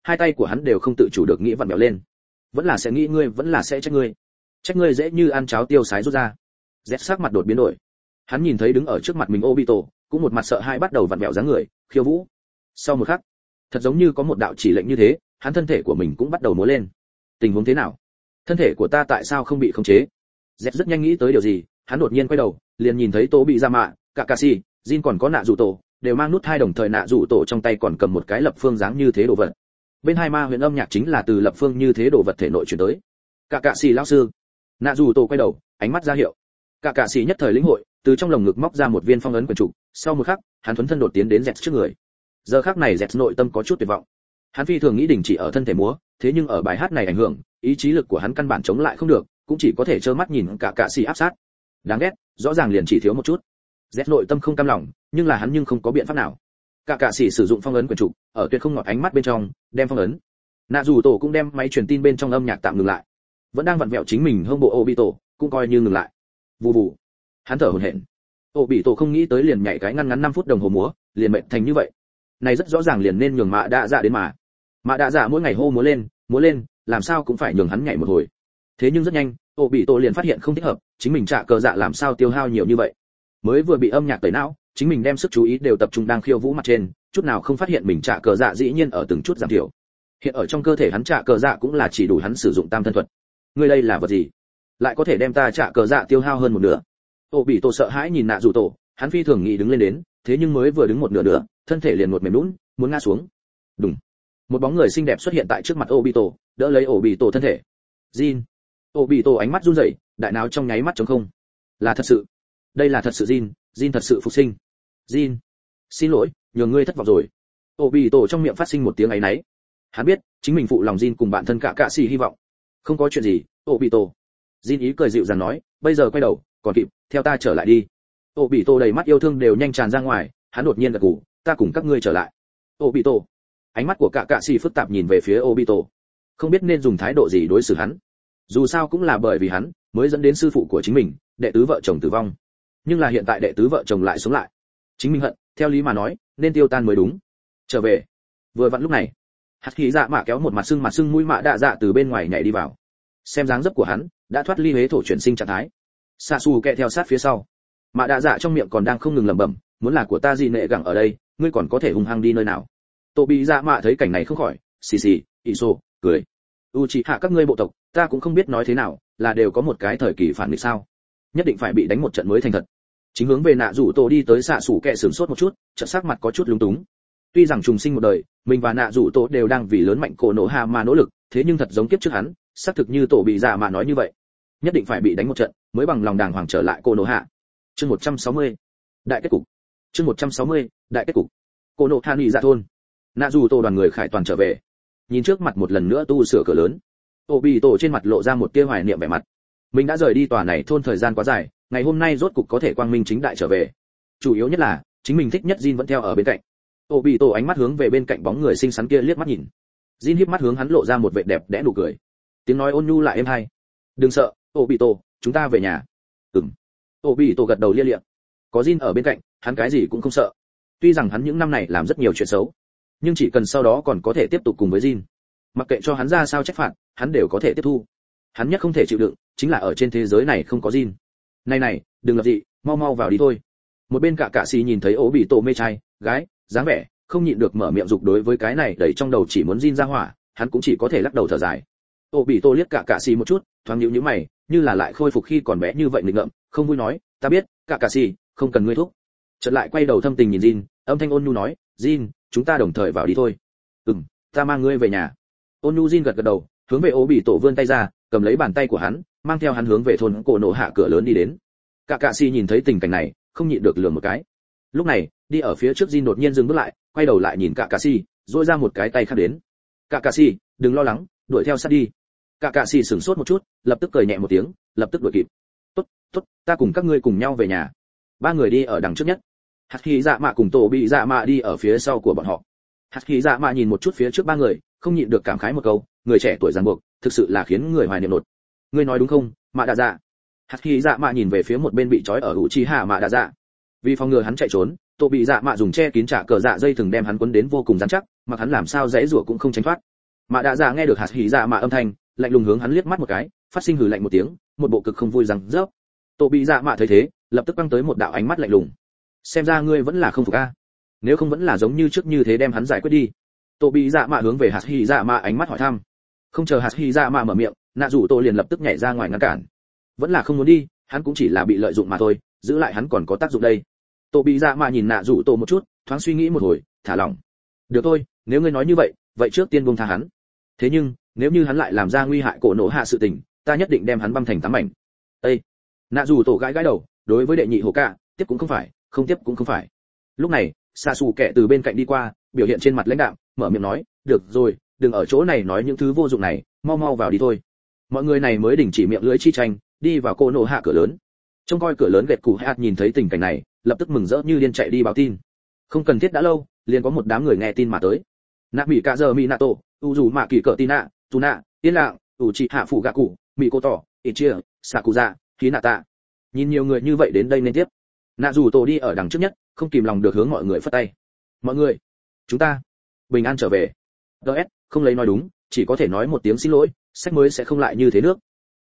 hai tay của hắn đều không tự chủ được nghĩ vặn vẹo lên. Vẫn là sẽ nghĩ ngươi, vẫn là sẽ trách ngươi. Trách ngươi dễ như ăn cháo tiêu sái rút ra. Z sắc mặt đột biến đổi. Hắn nhìn thấy đứng ở trước mặt mình Obito, cũng một mặt sợ hãi bắt đầu vặn vẹo dáng người, khiêu vũ. Sau một khắc, thật giống như có một đạo chỉ lệnh như thế, hắn thân thể của mình cũng bắt đầu múa lên. Tình huống thế nào? Thân thể của ta tại sao không bị khống chế? Z rất nhanh nghĩ tới điều gì, hắn đột nhiên quay đầu, liền nhìn thấy Tô bị ra mạ, Kakashi, Jin còn có nạ rủ tổ, đều mang nút hai đồng thời nạ rủ tổ trong tay còn cầm một cái lập phương dáng như thế đồ vật. Bên hai ma huyền âm nhạc chính là từ lập phương như thế đồ vật thể nội chuyển tới. Kakashi lão sư. Nạ rủ tổ quay đầu, ánh mắt ra hiệu. Kakashi nhất thời lĩnh hội, từ trong lồng ngực móc ra một viên phong ấn quyển trục, sau một khắc, hắn thuấn thân đột tiến đến Z trước người. Giờ khắc này Z nội tâm có chút tuyệt vọng. Hắn phi thường nghĩ đình chỉ ở thân thể múa, thế nhưng ở bài hát này ảnh hưởng, ý chí lực của hắn căn bản chống lại không được, cũng chỉ có thể trơ mắt nhìn Kakashi áp sát. Đáng ghét, rõ ràng liền chỉ thiếu một chút. Z nội tâm không cam lòng, nhưng là hắn nhưng không có biện pháp nào. Kakashi sử dụng phong ấn quyển trục, ở tuyệt không ngọt ánh mắt bên trong, đem phong ấn. Nạ dù tổ cũng đem máy truyền tin bên trong âm nhạc tạm ngừng lại. Vẫn đang vặn vẹo chính mình hông bộ Obito, cũng coi như ngừng lại. Vù vù. Hắn thở hổn hển. Obito không nghĩ tới liền nhảy cái ngăn ngắn năm phút đồng hồ múa, liền mệt thành như vậy. Này rất rõ ràng liền nên nhường Mạ Đa Dạ đến mà. Mạ Đa Dạ mỗi ngày hô múa lên, múa lên, làm sao cũng phải nhường hắn nhảy một hồi. Thế nhưng rất nhanh, Obito liền phát hiện không thích hợp, chính mình trả cờ dạ làm sao tiêu hao nhiều như vậy. Mới vừa bị âm nhạc tẩy não, chính mình đem sức chú ý đều tập trung đang khiêu vũ mặt trên, chút nào không phát hiện mình trả cờ dạ dĩ nhiên ở từng chút giảm thiểu. Hiện ở trong cơ thể hắn trả cờ dạ cũng là chỉ đủ hắn sử dụng tam thân thuật. Ngươi đây là vật gì? Lại có thể đem ta trả cờ dạ tiêu hao hơn một nửa. Obito sợ hãi nhìn Nạ Dụ Tổ, hắn phi thường nghĩ đứng lên đến, thế nhưng mới vừa đứng một nửa nữa, thân thể liền một mềm nhũn, muốn ngã xuống. Đùng. Một bóng người xinh đẹp xuất hiện tại trước mặt Obito, đỡ lấy Obito thân thể. Jin. Obito ánh mắt run rẩy, đại não trong nháy mắt trống không. Là thật sự. Đây là thật sự Jin, Jin thật sự phục sinh. Jin. Xin lỗi, nhường ngươi thất vọng rồi. Obito trong miệng phát sinh một tiếng áy náy. Hắn biết, chính mình phụ lòng Jin cùng bạn thân cả cạ xì hy vọng. Không có chuyện gì, Obito. Jin ý cười dịu dàng nói, bây giờ quay đầu, còn kịp, theo ta trở lại đi. Obito đầy mắt yêu thương đều nhanh tràn ra ngoài, hắn đột nhiên gật gù, ta cùng các ngươi trở lại. Obito. Ánh mắt của cả cạ xì phức tạp nhìn về phía Obito. Không biết nên dùng thái độ gì đối xử hắn. Dù sao cũng là bởi vì hắn, mới dẫn đến sư phụ của chính mình, đệ tứ vợ chồng tử vong. Nhưng là hiện tại đệ tứ vợ chồng lại sống lại. Chính mình hận, theo lý mà nói, nên tiêu tan mới đúng. Trở về. Vừa vặn lúc này, Hạt Khí Dạ Mạ kéo một mặt sưng mặt sưng mũi Mạ Đạ Dạ từ bên ngoài nhảy đi vào. Xem dáng dấp của hắn, đã thoát ly huế thổ chuyển sinh trạng thái. Sasuke theo sát phía sau. Mạ Đạ Dạ trong miệng còn đang không ngừng lẩm bẩm, muốn là của ta gì nệ gẳng ở đây, ngươi còn có thể hung hăng đi nơi nào? Tô Bị Dạ Mạ thấy cảnh này không khỏi, xì xì, Iso, cười. Uchiha các ngươi bộ tộc, ta cũng không biết nói thế nào, là đều có một cái thời kỳ phản nghịch sao? Nhất định phải bị đánh một trận mới thành thật. Chính hướng về Nạ Dụ Tổ đi tới xạ sủ kẹ sửng sốt một chút, chợt sắc mặt có chút lúng túng. Tuy rằng trùng sinh một đời, mình và Nạ Dụ Tổ đều đang vì lớn mạnh cổ nổ hạ mà nỗ lực, thế nhưng thật giống kiếp trước hắn, xác thực như Tổ Bị Dạ Mạ nói như vậy, nhất định phải bị đánh một trận, mới bằng lòng đàng hoàng trở lại cổ nổ hạ. Chương một trăm sáu mươi, đại kết cục. Chương một trăm sáu mươi, đại kết cục. Cổ nổ hạ nghỉ dạ thôn. Nạ Dụ Tổ đoàn người khải toàn trở về. Nhìn trước mặt một lần nữa tu sửa cửa lớn, Obito trên mặt lộ ra một tia hoài niệm vẻ mặt. Mình đã rời đi tòa này thôn thời gian quá dài, ngày hôm nay rốt cục có thể quang minh chính đại trở về. Chủ yếu nhất là, chính mình thích nhất Jin vẫn theo ở bên cạnh. Obito ánh mắt hướng về bên cạnh bóng người xinh xắn kia liếc mắt nhìn. Jin híp mắt hướng hắn lộ ra một vẻ đẹp đẽ nụ cười. Tiếng nói ôn nhu lại êm hay. "Đừng sợ, Obito, chúng ta về nhà." "Ừm." Obito gật đầu lia lịa. Có Jin ở bên cạnh, hắn cái gì cũng không sợ. Tuy rằng hắn những năm này làm rất nhiều chuyện xấu, nhưng chỉ cần sau đó còn có thể tiếp tục cùng với Jin, mặc kệ cho hắn ra sao trách phạt, hắn đều có thể tiếp thu. Hắn nhất không thể chịu đựng, chính là ở trên thế giới này không có Jin. Này này, đừng lập dị, mau mau vào đi thôi. Một bên cả cạ xì nhìn thấy Obito mê trai, gái, dáng vẻ, không nhịn được mở miệng dục đối với cái này đẩy trong đầu chỉ muốn Jin ra hỏa, hắn cũng chỉ có thể lắc đầu thở dài. Obito liếc cả cạ xì một chút, thoáng nhíu nhíu mày, như là lại khôi phục khi còn bé như vậy nghịch ngợm, không vui nói, ta biết, cả cạ xì, không cần ngươi thúc. Chợt lại quay đầu thâm tình nhìn Jin, âm thanh ôn nhu nói, Jin, chúng ta đồng thời vào đi thôi. Ừm, ta mang ngươi về nhà. Ôn nhu Jin gật gật đầu, hướng về Obito vươn tay ra, cầm lấy bàn tay của hắn, mang theo hắn hướng về thôn cổ nổ hạ cửa lớn đi đến. Cả cạ xì nhìn thấy tình cảnh này, không nhịn được lườm một cái. Lúc này, đi ở phía trước Jin đột nhiên dừng bước lại, quay đầu lại nhìn cả cạ xì, duỗi ra một cái tay khác đến. Cả cạ xì, đừng lo lắng, đuổi theo sát đi. Cả cạ xì sửng sốt một chút, lập tức cười nhẹ một tiếng, lập tức đuổi kịp. Tốt, tốt, ta cùng các ngươi cùng nhau về nhà. Ba người đi ở đằng trước nhất. Hạt Khí Dạ Mạ cùng Tổ Bị Dạ Mạ đi ở phía sau của bọn họ. Hạt Khí Dạ Mạ nhìn một chút phía trước ba người, không nhịn được cảm khái một câu, người trẻ tuổi ràng buộc, thực sự là khiến người hoài niệm nột. Ngươi nói đúng không, Mạ Đa Dạ? Hạt Khí Dạ Mạ nhìn về phía một bên bị trói ở Uchiha Mạ Đa Dạ. Vì phòng ngừa hắn chạy trốn, Tổ Bị Dạ Mạ dùng che kín trả cờ dạ dây thừng đem hắn quấn đến vô cùng rắn chắc, mặc hắn làm sao dãy rủa cũng không tránh thoát. Mạ Đạ Dạ nghe được hạt hỉ dạ mạ âm thanh, lạnh lùng hướng hắn liếc mắt một cái, phát sinh hừ lạnh một tiếng, một bộ cực không vui rằng rớp. Tô bị dạ mạ thấy thế, lập tức băng tới một đạo ánh mắt lạnh lùng. Xem ra ngươi vẫn là không phục a. Nếu không vẫn là giống như trước như thế đem hắn giải quyết đi. Tô bị dạ mạ hướng về hạt hỉ dạ mạ ánh mắt hỏi thăm. Không chờ hạt hỉ dạ mạ mở miệng, nạ rủ tổ liền lập tức nhảy ra ngoài ngăn cản. Vẫn là không muốn đi, hắn cũng chỉ là bị lợi dụng mà thôi, giữ lại hắn còn có tác dụng đây. Tô bị dạ mạ nhìn nạ rủ tổ một chút, thoáng suy nghĩ một hồi, thả lỏng. Được thôi, nếu ngươi nói như vậy, vậy trước tiên buông tha hắn. Thế nhưng, nếu như hắn lại làm ra nguy hại cổ nổ hạ sự tình, ta nhất định đem hắn băm thành tám mảnh. Ê, nạ rủ tổ gãi gãi đầu, đối với đệ nhị hồ cả, tiếp cũng không phải, không tiếp cũng không phải. Lúc này, xạ xù kẻ từ bên cạnh đi qua, biểu hiện trên mặt lãnh đạm, mở miệng nói, được rồi, đừng ở chỗ này nói những thứ vô dụng này, mau mau vào đi thôi. Mọi người này mới đình chỉ miệng lưỡi chi tranh, đi vào cổ nổ hạ cửa lớn. Trông coi cửa lớn gẹt củ hạt nhìn thấy tình cảnh này, lập tức mừng rỡ như điên chạy đi báo tin. Không cần thiết đã lâu, liền có một đám người nghe tin mà tới. Nạp mỹ cả giờ mỹ nato, u dù mạ kỳ cỡ tina, tuna, yên lặng, u chị hạ phụ gạ cụ, mỹ cô tỏ, ít chia, sakuza, khí nạ tạ. Nhìn nhiều người như vậy đến đây nên tiếp. Nạ dù tổ đi ở đằng trước nhất, không kìm lòng được hướng mọi người phất tay. Mọi người, chúng ta bình an trở về. ds không lấy nói đúng, chỉ có thể nói một tiếng xin lỗi, sách mới sẽ không lại như thế nước.